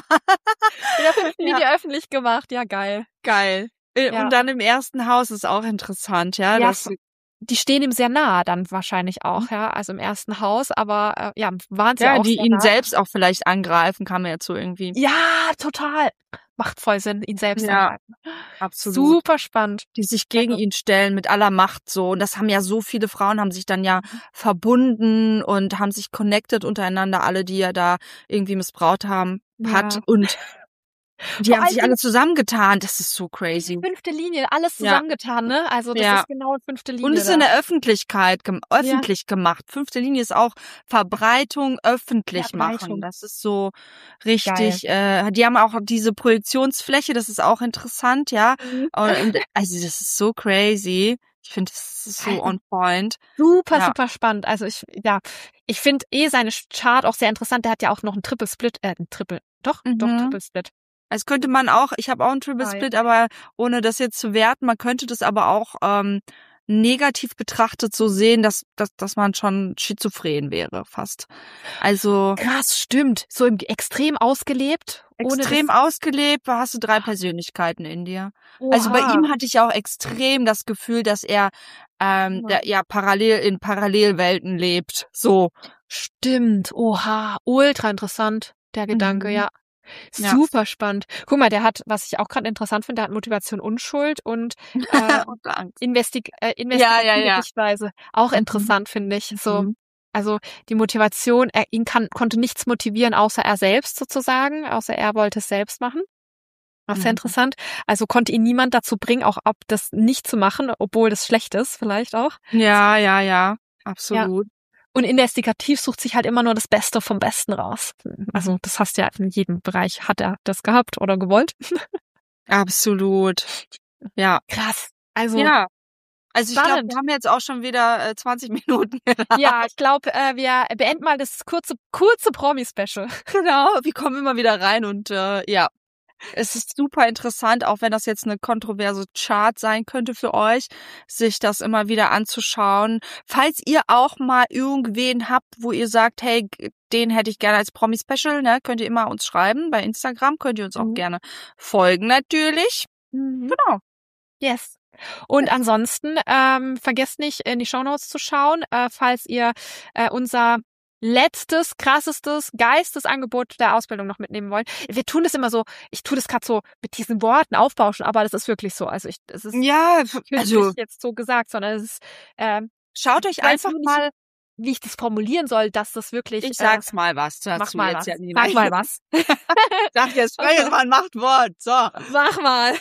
mit der fünften Ja. Linie öffentlich gemacht. Ja, geil. Geil. Ja. Und dann im ersten Haus ist auch interessant, ja. Ja, dass, die stehen ihm sehr nah dann wahrscheinlich auch, ja, also im ersten Haus, aber ja, waren sie ja, auch die sehr ihn nah. selbst auch vielleicht angreifen, kann man jetzt so irgendwie. Ja, total. Macht voll Sinn, ihn selbst Ja, angreifen. absolut. Super spannend. Die sich gegen ihn stellen mit aller Macht so. Und das haben ja so viele Frauen, haben sich dann ja verbunden und haben sich connected untereinander, alle, die er da irgendwie missbraucht hat. Ja. Und die Vor haben sich allen alle zusammengetan. Das ist so crazy. Fünfte Linie, alles Ja. zusammengetan, ne? Also das Ja. ist genau fünfte Linie. Und es ist da. in der Öffentlichkeit öffentlich gemacht. Fünfte Linie ist auch Verbreitung öffentlich machen. Verbreitung. Das ist so richtig. Die haben auch diese Projektionsfläche. Das ist auch interessant, ja. Mhm. Und also das ist so crazy. Ich finde, das ist so on point. Super, Ja. super spannend. Also ich finde seine Chart auch sehr interessant. Der hat ja auch noch einen Triple Split, Triple Split. Also könnte man auch, ich habe auch einen Triple Geil. Split, aber ohne das jetzt zu werten, man könnte das aber auch negativ betrachtet so sehen, dass man schon schizophren wäre, fast. Also Krass, stimmt. So im Extrem ausgelebt. extrem ausgelebt, hast du 3 Persönlichkeiten in dir. Also bei Oha. ihm hatte ich auch extrem das Gefühl, dass er parallel in Parallelwelten lebt. So. Stimmt. Oha. Ultra interessant, der Gedanke, Mhm. ja. Ja. Super spannend. Guck mal, der hat, was ich auch gerade interessant finde, der hat Motivation Unschuld und Und Angst. investigative Ja. Sichtweise. Auch Mhm. interessant, finde ich. So, Mhm. also die Motivation, konnte nichts motivieren, außer er selbst sozusagen, außer er wollte es selbst machen. Auch sehr Mhm. interessant. Also konnte ihn niemand dazu bringen, auch das nicht zu machen, obwohl das schlecht ist, vielleicht auch. Ja. Absolut. Und investigativ sucht sich halt immer nur das Beste vom Besten raus. Also das hast du ja in jedem Bereich, hat er das gehabt oder gewollt. Absolut. Ja. Krass. Also Ja. Also ich glaube, spannend. wir haben jetzt auch schon wieder 20 Minuten. Ja, ich glaube, wir beenden mal das kurze Promi-Special. Genau, wir kommen immer wieder rein und ja. Es ist super interessant, auch wenn das jetzt eine kontroverse Chart sein könnte für euch, sich das immer wieder anzuschauen. Falls ihr auch mal irgendwen habt, wo ihr sagt, hey, den hätte ich gerne als Promi-Special, ne, könnt ihr immer uns schreiben. Bei Instagram könnt ihr uns auch gerne folgen, natürlich. Genau. Yes. Und ansonsten vergesst nicht, in die Shownotes zu schauen, falls ihr unser letztes, krassestes, Geistesangebot der Ausbildung noch mitnehmen wollen. Wir tun das immer so, ich tue das gerade so mit diesen Worten aufbauschen, aber das ist wirklich so. Also es ist Ja, also nicht jetzt so gesagt, sondern es ist schaut euch ich weiß einfach nur nicht, mal, wie ich das formulieren soll, dass das wirklich ich sag's mal was dazu. mach mal jetzt was. ja nie. Sag mal was. Sag jetzt mal ein Machtwort. So. Mach mal.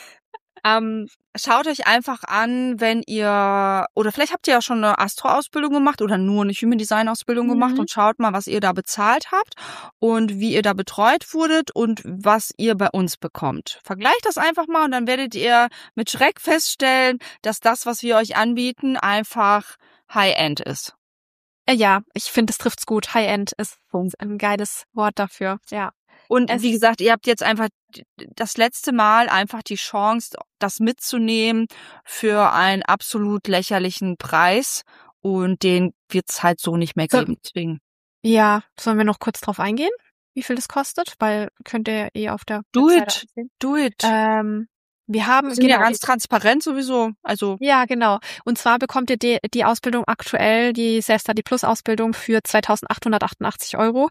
Schaut euch einfach an, wenn ihr, oder vielleicht habt ihr ja schon eine Astro-Ausbildung gemacht oder nur eine Human Design-Ausbildung gemacht und schaut mal, was ihr da bezahlt habt und wie ihr da betreut wurdet und was ihr bei uns bekommt. Vergleicht das einfach mal und dann werdet ihr mit Schreck feststellen, dass das, was wir euch anbieten, einfach High-End ist. Ja, ich finde, das trifft's gut. High-End ist ein geiles Wort dafür. Ja. Und wie gesagt, ihr habt jetzt einfach das letzte Mal einfach die Chance, das mitzunehmen für einen absolut lächerlichen Preis. Und den wird's halt so nicht mehr geben. Deswegen. Ja, sollen wir noch kurz drauf eingehen, wie viel das kostet? Weil könnt ihr auf der Webseite ansehen. Do it. Wir haben Wir sind ja ganz transparent sowieso. Also ja, genau. Und zwar bekommt ihr die Ausbildung aktuell, die Self-Study Plus Ausbildung für 2.888 €.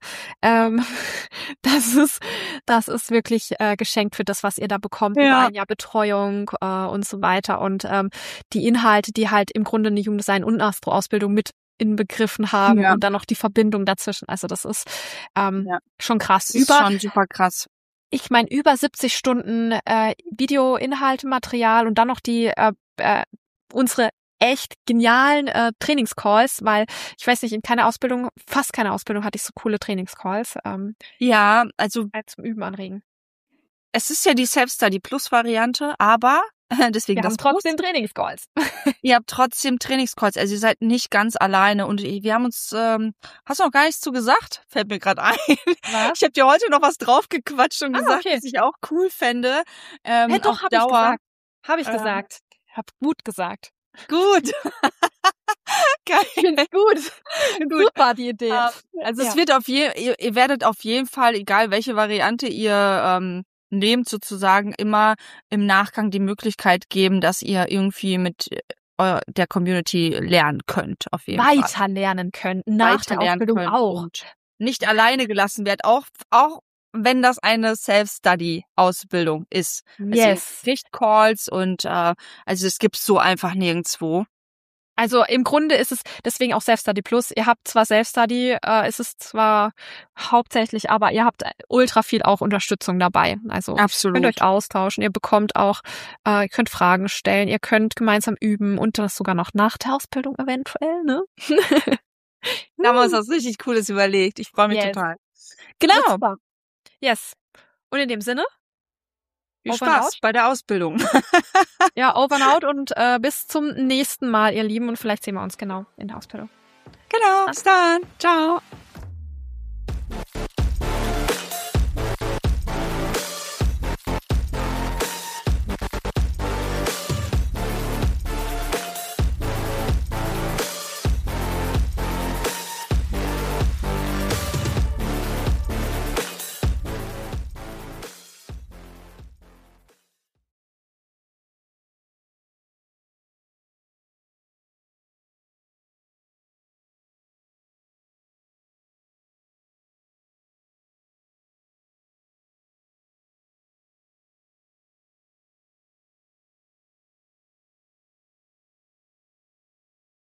Das ist wirklich geschenkt für das, was ihr da bekommt. Ja. Über ein Jahr Betreuung und so weiter. Und die Inhalte, die halt im Grunde eine Jugenddesign- und Astro-Ausbildung mit inbegriffen haben und dann noch die Verbindung dazwischen. Also das ist schon krass. das ist schon super krass. Ich meine, über 70 Stunden Videoinhalte, Material und dann noch die unsere echt genialen Trainingscalls, weil ich weiß nicht, fast keine Ausbildung hatte ich so coole Trainingscalls Ja, also zum Üben anregen. es ist ja die Self-Study-Plus-Variante, aber deswegen Wir das haben trotzdem Trainingscalls. Ihr habt trotzdem Trainingscalls, also ihr seid nicht ganz alleine und wir haben uns, hast du noch gar nichts zu gesagt? Fällt mir gerade ein. Was? Ich habe dir heute noch was draufgequatscht und gesagt, okay. was ich auch cool fände. Doch, auf hab ich Dauer. gesagt. Habe ich gesagt. Hab gut gesagt. Gut. Geil. Ich finde es gut. Super, die Idee. Also es wird ihr werdet auf jeden Fall, egal welche Variante ihr nehmt, sozusagen immer im Nachgang die Möglichkeit geben, dass ihr irgendwie mit der Community lernen könnt, auf jeden Fall. Weiter lernen können. Nach der Ausbildung auch. Und nicht alleine gelassen werdet, auch wenn das eine Self-Study-Ausbildung ist. Yes. Pflichtcalls und also es gibt's so einfach nirgendwo. Also im Grunde ist es deswegen auch Self-Study Plus. Ihr habt zwar Self-Study, ist es zwar hauptsächlich, aber ihr habt ultra viel auch Unterstützung dabei. Also Absolut. Könnt euch austauschen. Ihr bekommt auch, ihr könnt Fragen stellen, ihr könnt gemeinsam üben und das sogar noch nach der Ausbildung eventuell, ne? Da haben wir uns was richtig Cooles überlegt. Ich freue mich total. Genau. Super. Yes. Und in dem Sinne, viel Spaß bei der Ausbildung. Ja, over and out und bis zum nächsten Mal, ihr Lieben. Und vielleicht sehen wir uns genau in der Ausbildung. Genau, bis dann. Ciao.